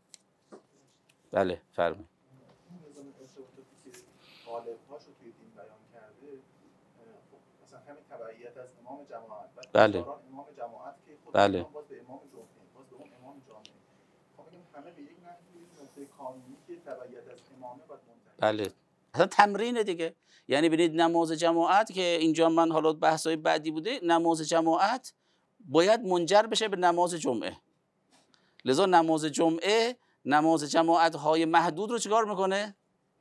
بله فرمایید. تبعیت از امام جماعت، بله امام جماعت که خود بله باز به امام جمعه، باز به اون امام جامعه، خب بگیم همه به یک نحوی نقطه کانونی که تبعیت از امامه باید منتهی. بله اصلا تمرین دیگه. یعنی ببینید نماز جماعت که اینجا من حالا بحث‌های بعدی بوده، نماز جماعت باید منجر بشه به نماز جمعه. لذا نماز جمعه نماز جماعت‌های محدود رو چیکار میکنه؟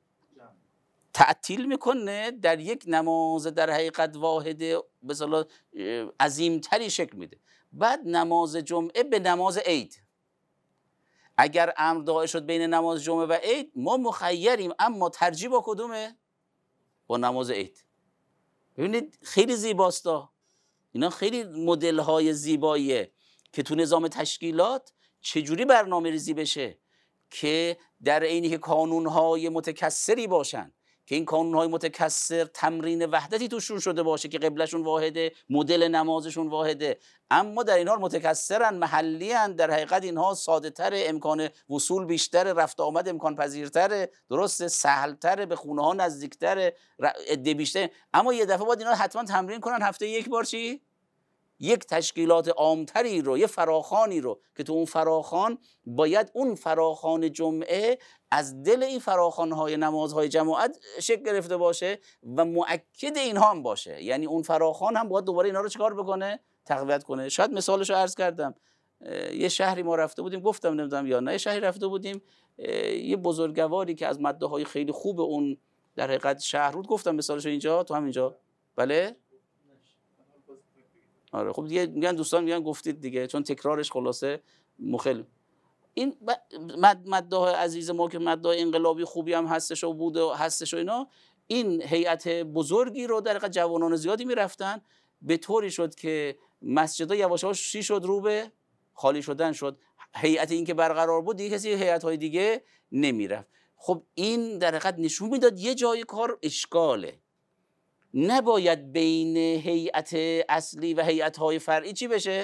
تعطیل میکنه، در یک نماز در حقیقت واحد به اصطلاح عظیمتری شکل میده. بعد نماز جمعه به نماز عید، اگر امر داعی شد بین نماز جمعه و عید ما مخیریم، اما ترجیح با کدومه؟ با نماز عید. ببینید خیلی زیباستا، اینا خیلی مدل های زیباییه که تو نظام تشکیلات چجوری برنامه ریزی بشه که در عینی که کانون های متکثری باشن، که این کانون‌های متکثر تمرین وحدتی توشون شده باشه که قبلشون واحده، مدل نمازشون واحده، اما در این حال متکثرن، محلی‌اند، در حقیقت اینها ساده‌تره، امکان وصول بیشتره، رفت آمد امکان پذیرتره، درسته، سهل‌تره، به خونه ها نزدیکتره، عده بیشتر. اما یه دفعه باید اینا حتما تمرین کنن، هفته یک بار چی؟ یک تشکیلات عامتری رو، یه فراخوانی رو که تو اون فراخوان باید اون فراخوان جمعه از دل این فراخوان‌های نمازهای جماعت شکل گرفته باشه و مؤکد اینها هم باشه. یعنی اون فراخوان هم باید دوباره اینا رو چیکار بکنه؟ تقویت کنه. شاید مثالش رو عرض کردم، یه شهری ما رفته بودیم، گفتم نمیدونم یا نه، یه شهری رفته بودیم، یه بزرگواری که از مده‌های خیلی خوب اون در حقیقت شهر بود، گفتم مثالش اینجا تو همینجا. بله آره خب دیگه میگن دوستان میگن گفتید دیگه، چون تکرارش خلاصه مخل. این مداح عزیز ما که مداح انقلابی خوبی هم هستش و بوده و هستش و اینا، این هیئت بزرگی رو در حقیقت جوانان زیادی میرفتن، به طوری شد که مسجدها یواش یواش چی شد؟ رو به خالی شدن شد. هیئت این که برقرار بود دیگه کسی هیئت‌های دیگه نمیرفت. خب این در حقیقت نشون میداد یه جای کار اشکاله، نباید بین هیئت اصلی و هیئت‌های فرعی چی بشه؟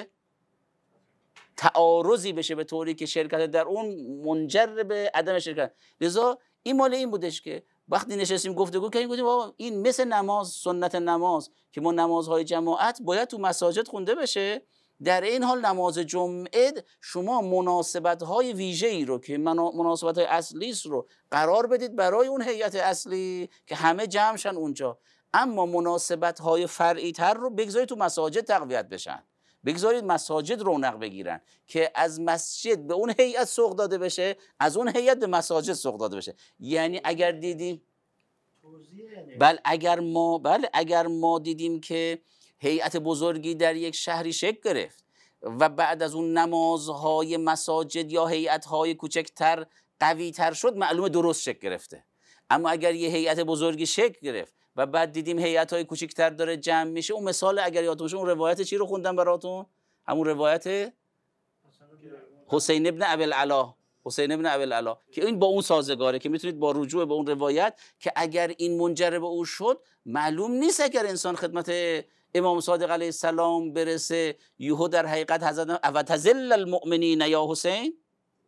تعارضی بشه به طوری که شرکت در اون منجر به عدم شرکت. لذا این مال این بودش که وقتی نشستیم گفتگو کردیم گفتیم بابا این مثل نماز، سنت نماز که ما نمازهای جماعت باید تو مساجد خونده بشه، در این حال نماز جمعه شما مناسبت‌های ویژه‌ای رو که مناسبت‌های اصلی رو قرار بدید برای اون هیئت اصلی که همه جمع شن اونجا، اما مناسبت‌های فرعی تر رو بگذارید تو مساجد تقویت بشن، بگذارید مساجد رونق بگیرن که از مسجد به اون هیئت سوق داده بشه، از اون هیئت به مساجد سوق داده بشه. یعنی اگر دیدیم اگر ما دیدیم که هیئت بزرگی در یک شهری شکل گرفت و بعد از اون نمازهای مساجد یا هیئت‌های کوچکتر قوی‌تر شد، معلومه درست شکل گرفته. اما اگر یه هیئت بزرگی شکل گرفت و بعد دیدیم هیئت‌های کوچکتر داره جمع میشه، اون مثال اگر یادتون باشه اون روایت چی رو خوندم براتون؟ همون روایت حسین ابن ابی العلا که این با اون سازگاره که میتونید با رجوع به اون روایت که اگر این منجر به او شد، معلوم نیست اگر انسان خدمت امام صادق علیه السلام برسه یهو در حقیقت حضرت اوتزل المؤمنین یا حسین،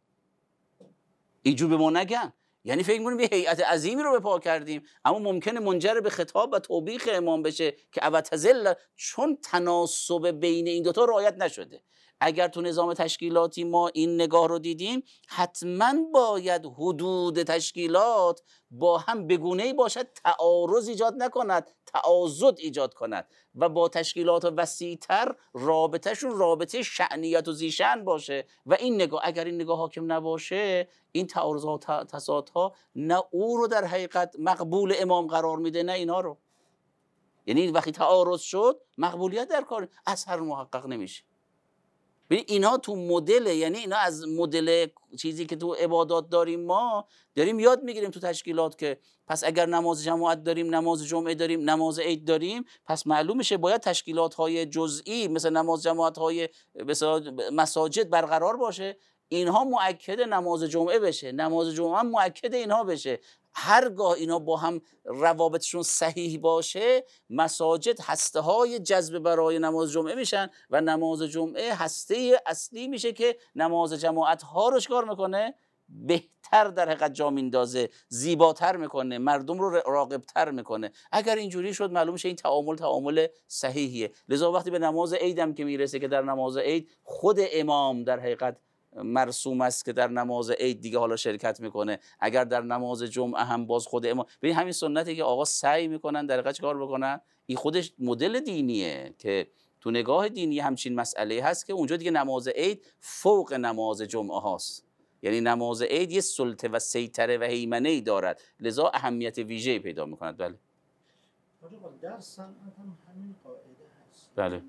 اینجور به ما نگن. یعنی فکر می‌کنیم یه هیئت عظیمی رو به پا کردیم، اما ممکنه منجر به خطاب و توبیخ امام بشه که اوتزل، چون تناسب بین این دوتا رعایت نشده. اگر تو نظام تشکیلاتی ما این نگاه رو دیدیم، حتما باید حدود تشکیلات با هم بگونه‌ای باشد، تعارض ایجاد نکند، تعاضد ایجاد کند و با تشکیلات وسیع‌تر رابطهشون رابطه شأنیت و ذی‌شأن باشه. و این نگاه اگر این نگاه حاکم نباشه، این تعارضات و تضادها نه او رو در حقیقت مقبول امام قرار میده نه اینا رو. یعنی وقتی تعارض شد، مقبولیت در کار اثر محقق نمیشه. ببین اینا تو مدل، یعنی اینا از مدل چیزی که تو عبادات داریم، ما داریم یاد میگیریم تو تشکیلات که پس اگر نماز جماعت داریم، نماز جمعه داریم، نماز عید داریم، پس معلوم میشه باید تشکیلات های جزئی مثل نماز جماعت های مساجد برقرار باشه. اینها مؤکد نماز جمعه بشه، نماز جمعه هم مؤکد اینها بشه. هرگاه اینا با هم روابطشون صحیح باشه، مساجد هسته های جذب برای نماز جمعه میشن و نماز جمعه هسته اصلی میشه که نماز جماعت ها رو چکار میکنه؟ بهتر در حقیقت جا میندازه، زیباتر میکنه، مردم رو راغبتر میکنه. اگر اینجوری شد، معلوم میشه این تعامل صحیحیه. لذا وقتی به نماز عیدم که میرسه که در نماز عید خود امام در حقیقت مرسوم است که در نماز عید دیگه حالا شرکت میکنه، اگر در نماز جمعه هم باز خود امام. ببین همین سنتی که آقا سعی میکنن در حقیقت چیکار بکنن، این خودش مدل دینیه که تو نگاه دینی همچین مسئله هست که اونجا دیگه نماز عید فوق نماز جمعه هاست. یعنی نماز عید یه سلطه و سیطره و هیمنه‌ای دارد، لذا اهمیت ویژه‌ای پیدا میکند. بله در صنعت هم همین قاعده هست. بله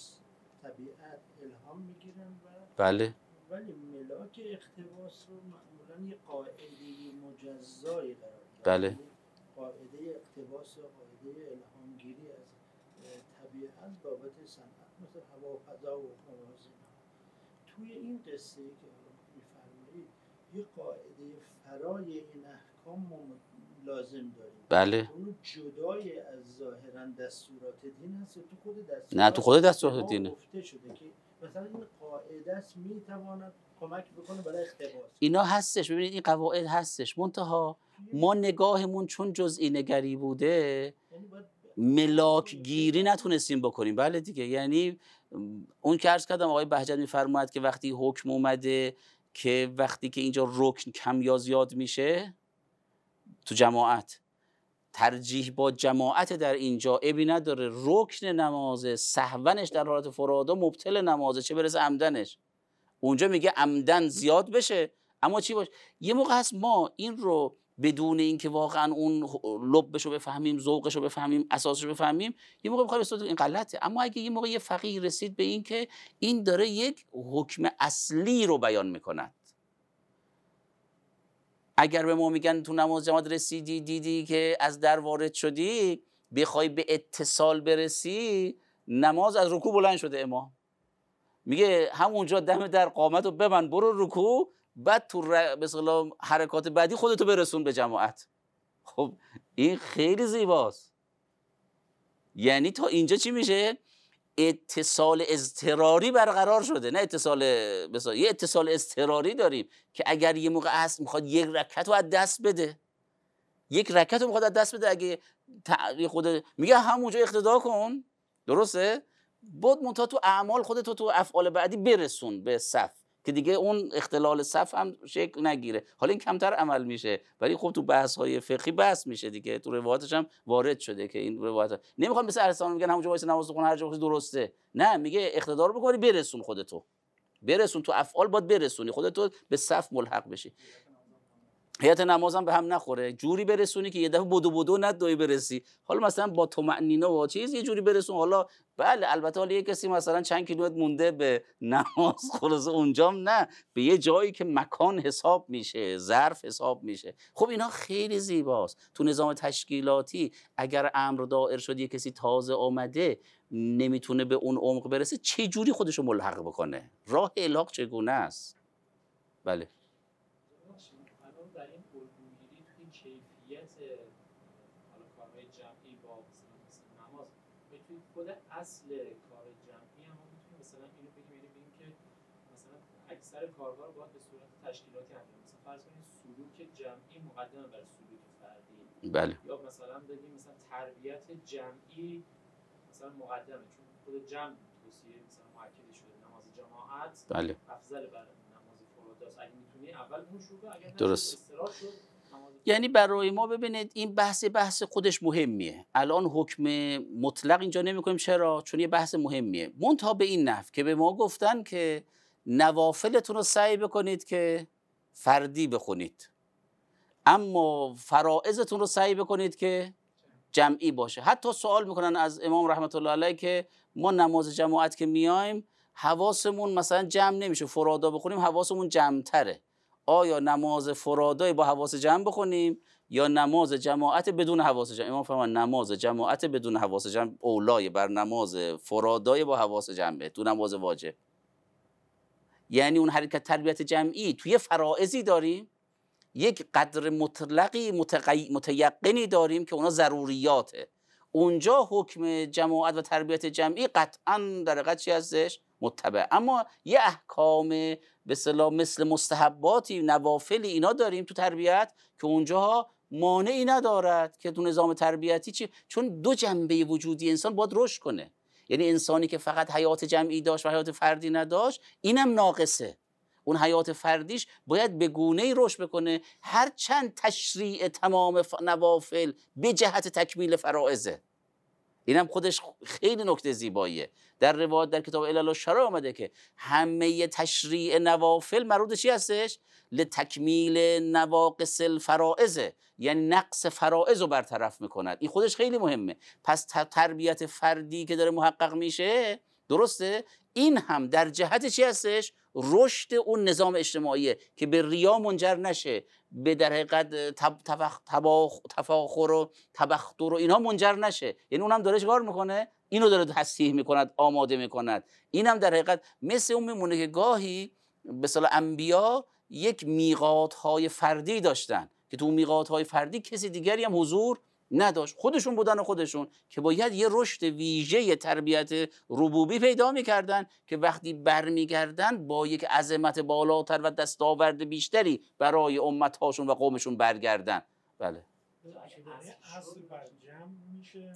طبیعت الهام میگیرن و بله، ولی ملاک اقتباس رو معمولا یه قاعده مجزایی قرار میدن. بله قاعده اقتباس و قاعده الهامگیری از طبیعت بابت صنعت مثل هوا و فضا و موازی. توی این قصه که میفرمایید یه قاعده فرای این احکام لازم داریم. بله. اون جدای از ظاهرا دستورات دین هست تو خود دستورات؟ نه تو خود دستورات دینه. گفته شده که مثلا این قاعده است میتواند کمک بکنه برای اقتباس. اینا هستش، ببینید این قواعد هستش، منتها ما نگاهمون چون جزئی نگری بوده ملاک گیری نتونستیم بکنیم. بله دیگه، یعنی اون که عرض کردم آقای بهجت میفرماید که وقتی حکم اومده که وقتی که اینجا رکن کم یا زیاد میشه تو جماعت، ترجیح با جماعت در اینجا ابی نداره. رکن نماز سهونش در حالت فرادا مبطل نمازه، چه برسه عمدنش. اونجا میگه عمدن زیاد بشه، اما چی باشه؟ یه موقع هست ما این رو بدون اینکه واقعا اون لبشو بفهمیم، ذوقشو بفهمیم، اساسشو بفهمیم، یه موقع بخوایم استاد این غلطه. اما اگه یه موقع یه فقیه رسید به این که این داره یک حکم اصلی رو بیان میکند، اگر به ما میگن تو نماز جماعت رسیدی دیدی که از در وارد شدی، بخوای به اتصال برسی، نماز از رکوع بلند شده، امام میگه همونجا دم در قامت رو ببند، برو رکوع، بعد تو مثلا حرکات بعدی خودتو برسون به جماعت. خب این خیلی زیباست. یعنی تا اینجا چی میشه؟ اتصال اضطراری برقرار شده، نه اتصال یه اتصال اضطراری داریم که اگر یه موقع هست میخواد یک رکعت رو از دست بده، اگه خود میگه همونجا اقتدا کن، درسته؟ بود منتها تو اعمال خودتو تو افعال بعدی برسون به صف که دیگه اون اختلال صف هم شکل نگیره. حالا این کمتر عمل میشه ولی خب تو بحث های فقهی بحث میشه دیگه، تو روایاتش هم وارد شده که این روایات نمیخوام مثل ارسطو میگن همونجا واسه نماز بخون هر جا واسه درسته، نه میگه اقتدار بکنی برسون خودتو، برسون تو افعال باید برسونی خودتو به صف ملحق بشی. هیئت نمازم به هم نخوره، جوری برسونی که یه دفعه بدو ندوی برسی. حالا مثلا با طمأنینه و چیز یه جوری برسون. حالا بله البته حالا یه کسی مثلا چند کیلومتر مونده به نماز خلاص اونجام نه، به یه جایی که مکان حساب میشه، ظرف حساب میشه. خب اینا خیلی زیباست. تو نظام تشکیلاتی اگر امر دائر شد یه کسی تازه آمده نمیتونه به اون عمق برسه، چه جوری خودشو ملحق بکنه؟ راه الحاق چگونه است؟ بله الان در این الگوگیری توی کیفیت حالا کارهای جمعی با مثلا نماز و توی خود اصل کار جمعی هم میتونیم مثلا اینو بگیم که مثلا اکثر کارها رو باید به صورت تشکیلاتی انجام مثلا فرض کنید سلوک جمعی مقدمه بر سلوک فردی. بله یا مثلا بگیم مثلا تربیت جمعی مثلا مقدمه چون خود جمع توصیه مثلا مؤکد شده نماز جماعت بله افضل بر نماز فراداست. اگه میتونی اول اون شروع اگه درست. استراحت شد یعنی برای ما ببینید این بحث خودش مهمیه. الان حکم مطلق اینجا نمی‌کنیم. چرا؟ چون یه بحث مهمیه. منتها به این نحو که به ما گفتن که نوافلتون رو سعی بکنید که فردی بخونید، اما فرائضتون رو سعی بکنید که جمعی باشه. حتی سوال میکنن از امام رحمت الله علیه که ما نماز جماعت که میایم حواسمون مثلا جمع نمیشه، فرادا بخونیم حواسمون جمع تره. آیا نماز فرادای با حواس جمع بخونیم یا نماز جماعت بدون حواس جمع؟ امام فرمان نماز جماعت بدون حواس جمع اولای بر نماز فرادای با حواس جمعه تو نماز واجب. یعنی اون حرکت تربیت جمعی توی فرائضی داریم، یک قدر مطلقی متیقنی داریم که اونا ضروریاته. اونجا حکم جماعت و تربیت جمعی قطعا در حقیقت چی هستش؟ متبع. اما یه احکام به اصطلاح مثل مستحباتی نوافلی اینا داریم تو تربیت که اونجا مانعی ندارد که تو نظام تربیتی چی، چون دو جنبه وجودی انسان باید رشد کنه. یعنی انسانی که فقط حیات جمعی داشت و حیات فردی نداشت اینم ناقصه. اون حیات فردیش باید به گونه‌ای رشد بکنه هر چند تشریع تمام نوافل به جهت تکمیل فرائضه. اینم خودش خیلی نکته زیباییه. در روایت در کتاب علل الشرع آمده که همه تشریع نوافل مربوط چی هستش؟ لتکمیل نواقص الفرائض، یعنی نقص فرائض رو برطرف میکند. این خودش خیلی مهمه. پس تربیت فردی که داره محقق میشه، درسته، این هم در جهت چی هستش؟ رشد اون نظام اجتماعیه که به ریا منجر نشه، به در حقیقت تفاخر و تبختر و اینها منجر نشه. یعنی اونم داره چیکار میکنه؟ اینو داره تصحیح میکند، آماده میکند. اینم در حقیقت مثل اون میمونه که گاهی به اصطلاح انبیا یک میقات‌های فردی داشتن که تو میقات‌های فردی کسی دیگری هم حضور نداشت، خودشون بودن و خودشون که باید یه رشد ویژه تربیت ربوبی پیدا میکردن که وقتی برمیگردن با یک عظمت بالاتر و دستاورد بیشتری برای امت‌هاشون و قومشون برگردن. بله اصل بر جمع میشه.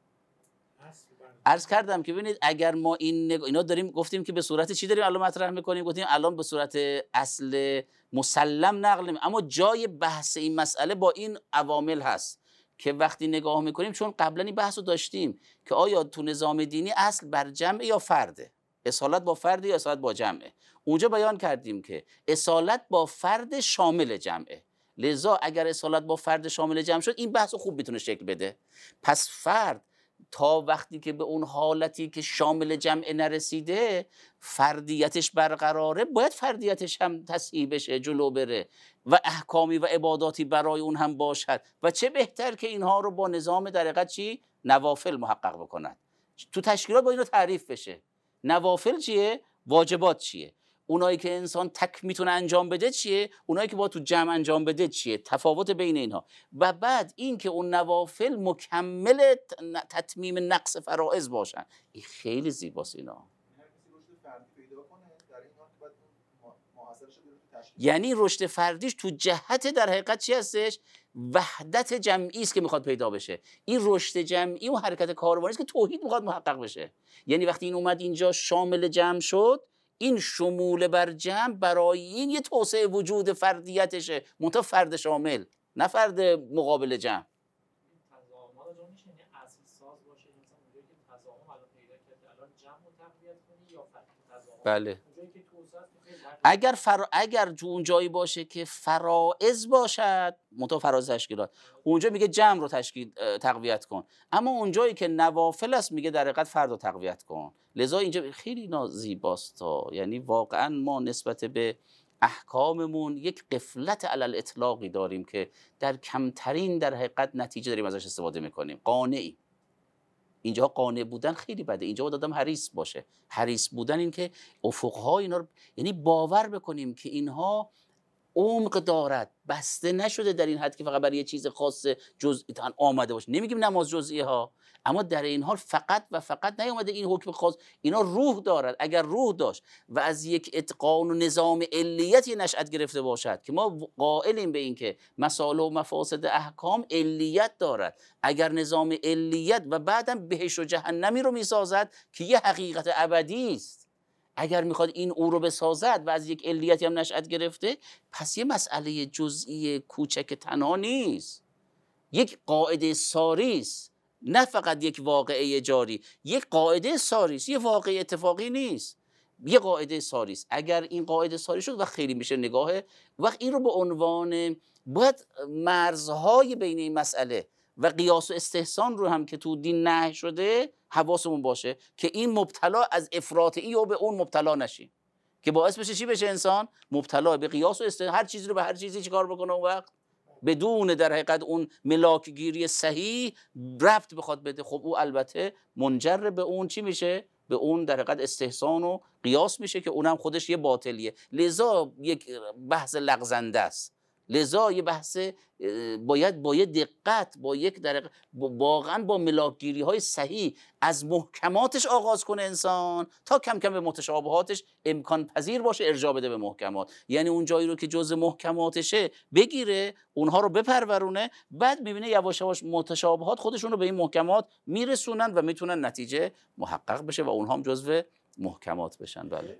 عرض کردم که ببینید اگر ما اینا داریم گفتیم که به صورت چی داریم الان مطرح میکنیم، گفتیم الان به صورت اصل مسلم نقل نمی، اما جای بحث این مسئله با این عوامل هست که وقتی نگاه میکنیم، چون قبلا این بحث رو داشتیم که آیا تو نظام دینی اصل بر جمع یا فرده، اصالت با فرد یا اصالت با جمعه. اونجا بیان کردیم که اصالت با فرد شامل جمعه، لذا اگر اصالت با فرد شامل جمع شد این بحث خوب میتونه شکل بده. پس فرد تا وقتی که به اون حالتی که شامل جمع نرسیده فردیتش برقراره، باید فردیتش هم تصحیح بشه، جلو بره و احکامی و عباداتی برای اون هم باشد و چه بهتر که اینها رو با نظام در حقیقت چی؟ نوافل محقق بکند. تو تشکیلات با اینو تعریف بشه نوافل چیه؟ واجبات چیه؟ اونایی که انسان تک میتونه انجام بده چیه؟ اونایی که با تو جمع انجام بده چیه؟ تفاوت بین اینها. و بعد این که اون نوافل مکمل تتمیم نقص فرائض باشن. این خیلی زیباست اینا. هر کسی رشد فردی پیدا کنه، در این حال باید محاسبه موثرش رو تو تشکیل. یعنی رشد فردیش تو جهت در حقیقت چی هستش؟ وحدت جمعی است که میخواد پیدا بشه. این رشد جمعی و حرکت کاروانی است که توحید میخواد محقق بشه. یعنی وقتی این اومد اینجا شامل جمع شد، این شمول بر جمع برای این یه توسعه وجود فردیتشه، منتها فرد شامل، نه فرد مقابل جمع. تضامن رو میشه یعنی اصل ساز باشه، مثلا اونجایی که تضامن الان پیدا کرده الان جمع رو تقویت کنی یا فرد تضامن. بله. اونجایی که توسعه است اگر تو اون جایی باشه که فرائض باشد، منتها فرائض تشکیلات، اونجا میگه جمع رو تقویت کن. اما اونجایی که نوافل است میگه در حقیقت فرد رو تقویت کن. لذا اینجا خیلی زیباست تا یعنی واقعا ما نسبت به احکاممون یک غفلت علی الاطلاقی داریم که در کمترین در حقیقت نتیجه داریم ازش استفاده میکنیم. قانعی. اینجا قانع بودن خیلی بده. اینجا باید آدم حریص باشه. حریص بودن این که افق‌ها اینا رو یعنی باور بکنیم که اینها عمق دارد، بسته نشده در این حد که فقط برای یه چیز خاص جزئی آمده باشه. نمیگیم نماز جزئیه ها، اما در این حال فقط و فقط نیامده این حکم خاص. اینا روح دارد. اگر روح داشت و از یک اتقان و نظام علیتی نشأت گرفته باشد که ما قائلیم به این که مصالح و مفاسد احکام علیت دارد، اگر نظام علیت و بعدم بهشت و جهنمی رو میسازد که یه حقیقت ابدی است، اگر میخواد این او رو بسازد و از یک علیتی هم نشأت گرفته، پس یه مسئله جزئی کوچک تنها نیست، یک قاعده ساری است، نه فقط یک واقعه جاری. یک قاعده ساری است، یه واقعه اتفاقی نیست، یه قاعده ساری است. اگر این قاعده ساری شد وقت خیلی میشه نگاه وقت این رو به عنوان باید مرزهای بین این مسئله و قیاس و استحسان رو هم که تو دین نهی شده حواسمون باشه که این مبتلا از افراطی و به اون مبتلا نشیم که باعث بشه چی بشه؟ انسان مبتلا به قیاس و استحسان، هر چیزی رو به هر چیزی چیکار بکنه اون وقت بدون در حقیقت اون ملاک گیری صحیح ربط بخواد بده. خب او البته منجر به اون چی میشه؟ به اون در حقیقت استحسان و قیاس میشه که اونم خودش یه باطلیه. لذا یک بحث لغزنده است. لذا یه بحث باید با یه دقت، با یک در واقعا با ملاکگیری های صحیح از محکماتش آغاز کنه انسان تا کم کم به متشابهاتش امکان پذیر باشه ارجاع بده به محکمات. یعنی اون جایی رو که جزء محکماتشه بگیره، اونها رو بپرورونه، بعد میبینه یواش یواش متشابهات خودشون رو به این محکمات میرسونن و میتونن نتیجه محقق بشه و اونها هم جزء محکمات بشن. بله.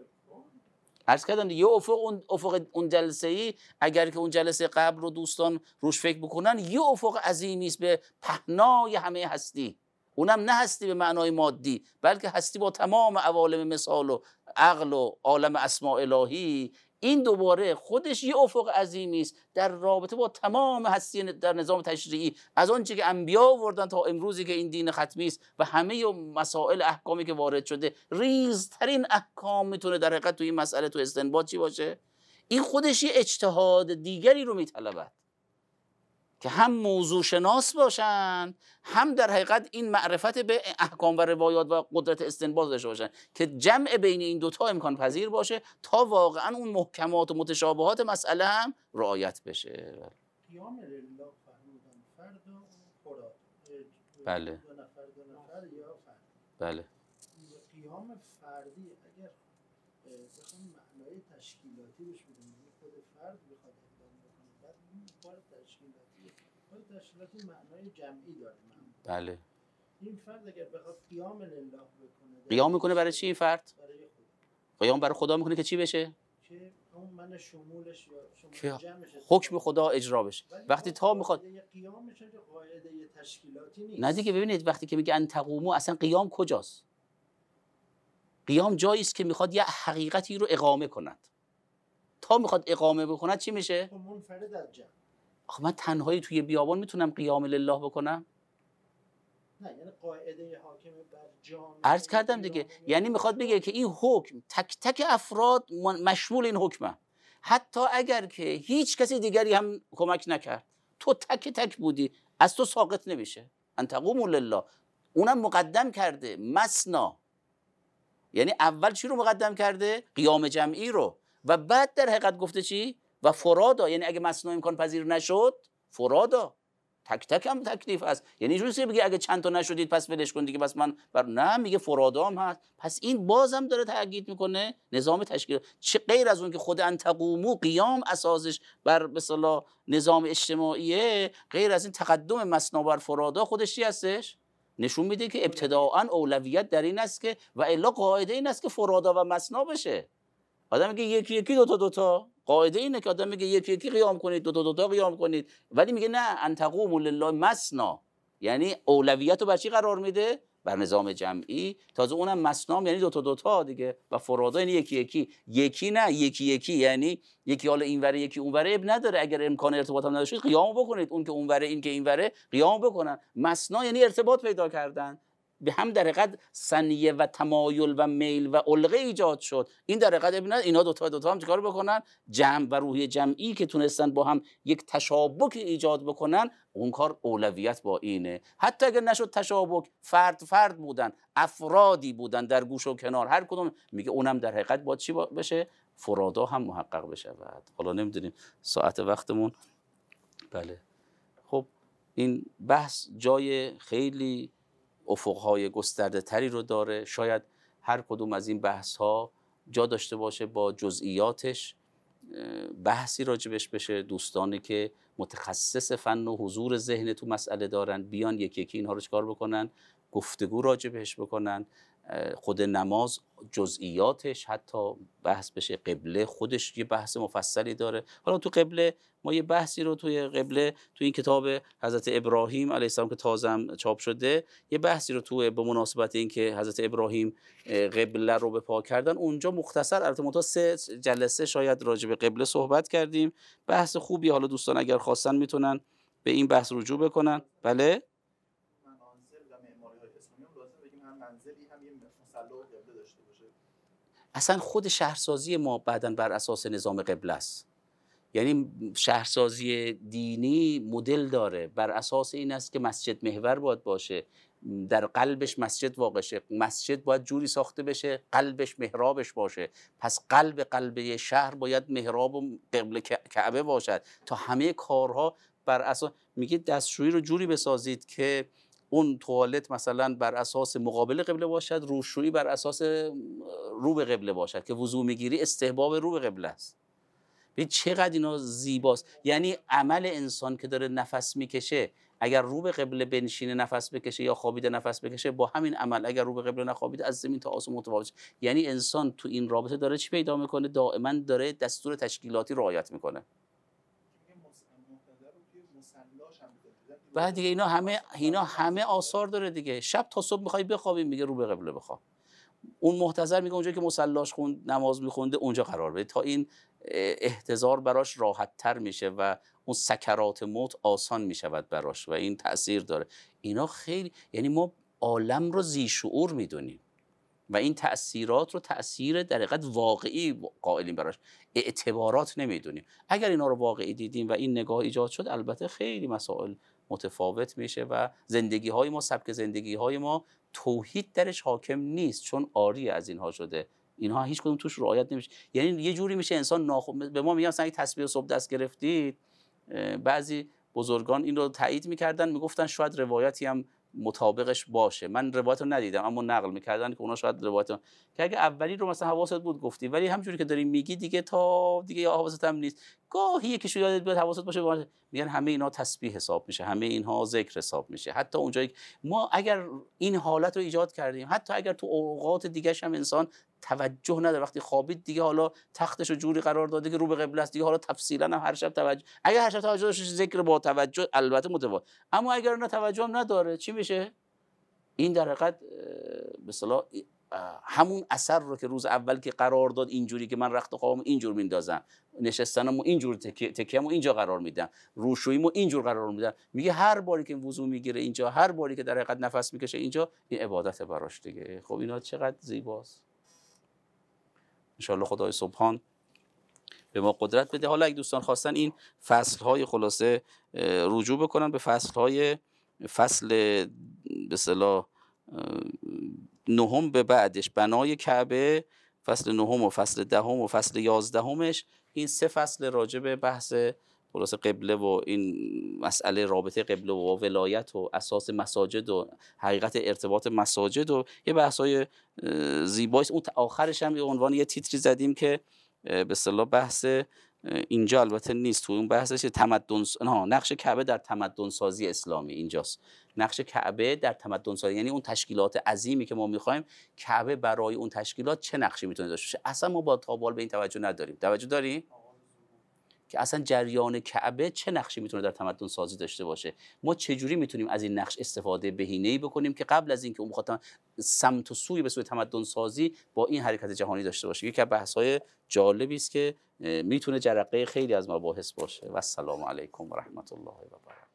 عرض کردم دیگه افق اون جلسه ای اگر که اون جلسه قبل رو دوستان روش فکر بکنن، یه افق عظیمی است به پهنای همه هستی. اونم نه هستی به معنای مادی، بلکه هستی با تمام عوالم مثال و عقل و عالم اسماء الهی. این دوباره خودش یه افق عظیمی است در رابطه با تمام هستی در نظام تشریعی، از آنچه که انبیا آوردن تا امروزی که این دین ختمی است و همه مسائل احکامی که وارد شده. ریزترین احکام میتونه در حقیقت تو این مسئله تو استنباط چی باشه؟ این خودش یه اجتهاد دیگری رو میطلبد که هم موضوع شناس باشن، هم در حقیقت این معرفت به احکام و روایات و قدرت استنباط داشته باشن که جمع بین این دوتا امکان پذیر باشه تا واقعا اون محکمات و متشابهات مسئله هم رعایت بشه. قیام لله فرمودن فرد و خدا. بله. دو نفر یا فرد. بله. قیام فردی اگر بخوام معنای تشکیلاتی بهش بدیم، خود فرد بخواد اقدام بکنه، بعد این کار تشکیلاتی معنای جمعی داره. بله. این فرد اگر بخواد قیام لله بکنه، قیام میکنه برای چی این فرد؟ برای خدا. قیام برای خدا میکنه که چی بشه؟ که اون من شمولش که یا جمعش حکم خدا اجرا بشه. وقتی تا میخواد قیامش که قاعده تشکیلاتی نیست. نه دیگه، ببینید وقتی که میگه ان تقوموا، اصلا قیام کجاست؟ قیام جایی است که میخواد یه حقیقتی رو اقامه کند. تا میخواد اقامه بکند چی میشه؟ منفرد از جمع. آخه من تنهایی توی بیابان میتونم قیام لله بکنم؟ نه، یعنی قاعده حاکم بر جامعه. عرض کردم دیگه، یعنی میخواد بگه که این حکم تک تک افراد مشمول این حکمه، حتی اگر که هیچ کسی دیگری هم کمک نکرد، تو تک تک بودی، از تو ساقط نمیشه. ان تقوموا لله اونم مقدم کرده مثنا، یعنی اول چی رو مقدم کرده؟ قیام جمعی رو، و بعد در حقیقت گفته چی؟ و فرادا، یعنی اگه مثنا امکان پذیر نشد فرادا. تک تک هم تکلیف هست. یعنی اینجوری بگی اگه چند تا نشدید پس ولش کن دیگه، بس من نه، میگه فرادام هست. پس این بازم داره تاکید میکنه نظام تشکیل، چه غیر از اون که خود انتقومو قیام اساسش بر به اصطلاح نظام اجتماعیه، غیر از این تقدم مثنا بر فرادا خودش چی هستش؟ نشون میده که ابتداءً اولویت در این است که و الا قاعده این است که فرادا و مثنا بشه. آدم میگه یکی یکی دو تا قاعده اینه که آدم میگه یکی یکی قیام کنید، دو تا قیام کنید، ولی میگه نه انتقوموا لله مثنا، یعنی اولویت رو بر چی قرار میده؟ بر نظام جمعی. تازه اونم مثنا یعنی دو تا دیگه، و فرادا یعنی یکی نه یکی یعنی یکی حالا اینوره یکی اونوره، اب نداره، اگر امکان ارتباط هم نداشت قیام بکنید، اون که اونوره این که اینوره قیام بکنن. مثنا یعنی ارتباط پیدا کردن، به هم در حقیقت ثنیه و تمایل و میل و علقه ایجاد شد. این در حقیقت اینا دو تا هم چیکار بکنن؟ جمع و روحیه جمعی که تونستن با هم یک تشابک ایجاد بکنن، اون کار اولویت با اینه. حتی اگر نشد تشابک، فرد بودن، افرادی بودن در گوش و کنار، هر کدوم میگه اونم در حقیقت باید چی بشه؟ فرادا هم محقق بشه. حالا نمیدونیم ساعت وقتمون. بله خب این بحث جای خیلی افقهای گسترده تری رو داره. شاید هر کدوم از این بحث ها جا داشته باشه با جزئیاتش بحثی راجبش بشه. دوستانی که متخصص فن و حضور ذهن تو مسئله دارن بیان یکی یکی اینها رو چکار بکنن، گفتگو راجبش بکنن. خود نماز جزئیاتش حتی بحث بشه. قبله خودش یه بحث مفصلی داره. حالا تو قبله ما یه بحثی رو توی قبله، توی این کتاب حضرت ابراهیم علیه السلام که تازه چاپ شده، یه بحثی رو توی به مناسبت این که حضرت ابراهیم قبله رو به پا کردن، اونجا مختصر البته متا 3 جلسه شاید راجع به قبله صحبت کردیم. بحث خوبی، حالا دوستان اگر خواستن میتونن به این بحث رجوع بکنن. بله اصلا خود شهرسازی ما بعداً بر اساس نظام قبله است. یعنی شهرسازی دینی مدل داره، بر اساس این است که مسجد محور باید باشه، در قلبش مسجد واقع شه. مسجد باید جوری ساخته بشه قلبش محرابش باشه. پس قلب شهر باید محراب و قبله کعبه باشد تا همه کارها بر اساس، میگه دستشویی رو جوری بسازید که اون توالت مثلا بر اساس مقابل قبله باشد، روشویی بر اساس رو به قبله باشد، که وضو میگیری استحباب رو به قبله است. ببین چقدر اینا زیباست. یعنی عمل انسان که داره نفس میکشه، اگر رو به قبله بنشینه نفس بکشه یا خوابیده نفس بکشه، با همین عمل اگر رو به قبله نخوابیده از زمین تا آسمون متفاوت. یعنی انسان تو این رابطه داره چی پیدا میکنه؟ دائما داره دستور تشکیلاتی رعایت میکنه. بعد دیگه اینا همه آثار داره دیگه. شب تا صبح میخوای بخوابی، میگه رو به قبله بخواب. اون محتضر میگه اونجا که مصلاش خوند نماز میخونده اونجا قرار بده تا این احتضار براش راحت تر میشه و اون سکرات موت آسان میشود براش و این تأثیر داره. اینا خیلی، یعنی ما عالم رو ذی شعور میدونیم و این تأثیرات رو تأثیر در حقیقت واقعی قائلیم براش، اعتبارات نمیدونیم. اگر اینا رو واقعی دیدیم و این نگاه ایجاد شد، البته خیلی مسائل متفاوت میشه و زندگی های ما، سبک زندگی های ما توحید درش حاکم نیست، چون عاری از اینها شده. اینها هیچ کدوم توش رعایت نمیشه. یعنی یه جوری میشه انسان به ما میگن مثلا یک تسبیح صبح دست گرفتید، بعضی بزرگان این رو تایید میکردن، میگفتن شاید روایتی هم مطابقش باشه. من روایت رو ندیدم اما نقل میکردن که اونا شاید روایت که اگه اولی رو مثلا حواست بود گفتی، ولی همونجوری که داری میگی دیگه تا دیگه یا حواست هم نیست، گاهی یکیشو یادت بیاد حواست باشه. میگن همه اینا تسبیح حساب میشه، همه اینها ذکر حساب میشه. حتی اونجایی ما اگر این حالت رو ایجاد کردیم، حتی اگر تو اوقات دیگه هم انسان توجه نداره، وقتی خوابید دیگه حالا تختش رو جوری قرار داده که رو به قبله است، دیگه حالا تفصیلا هم هر شب توجه، اگر هر شب توجه داشت ذکر با توجه البته متفاوت، اما اگر نه توجه هم نداره چی میشه؟ این در حقیقت به اصطلاح همون اثر رو که روز اول که قرار داد اینجوری که من رخت خوابمو اینجور میندازم، نشستنمو اینجور تکیه‌مو اینجا قرار میدم، روشوییمو اینجور قرار میدم، میگه هر باری که وضو میگیره اینجا، هر باری که در حقیقت نفس میکشه اینجا، این عبادت براش دیگه. خب اینا چقدر زیباست. انشالله خدای سبحان به ما قدرت بده. حالا اگه دوستان خواستن این فصل‌های خلاصه رجوع بکنن به فصل به اصطلاح 9 به بعدش، بنای کعبه، فصل 9 و فصل 10 و فصل 11، این 3 فصل راجع به بحث خلاص قبله و این مسئله رابطه قبله و ولایت و اساس مساجد و حقیقت ارتباط مساجد و یه بحث‌های زیبایی. اون آخرش هم به عنوان یه تیتری زدیم که به اصطلاح بحث اینجا البته نیست، تو اون بحثش تمدن نقش کعبه در تمدن سازی اسلامی اینجاست. نقش کعبه در تمدن سازی یعنی اون تشکیلات عظیمی که ما می‌خوایم، کعبه برای اون تشکیلات چه نقشی میتونه داشته باشه. اصلا ما با تابال به این توجه نداریم. توجه داریم که اصلا جریان کعبه چه نقشی میتونه در تمدن سازی داشته باشه. ما چه جوری میتونیم از این نقش استفاده بهینه‌ای بکنیم که قبل از اینکه اون بخاطر سمت و سوی به سوی تمدن سازی با این حرکت جهانی داشته باشه. یکی از بحث‌های جالبی است که میتونه جرقه خیلی از مباحث باشه. و السلام علیکم و رحمت الله و برکاته.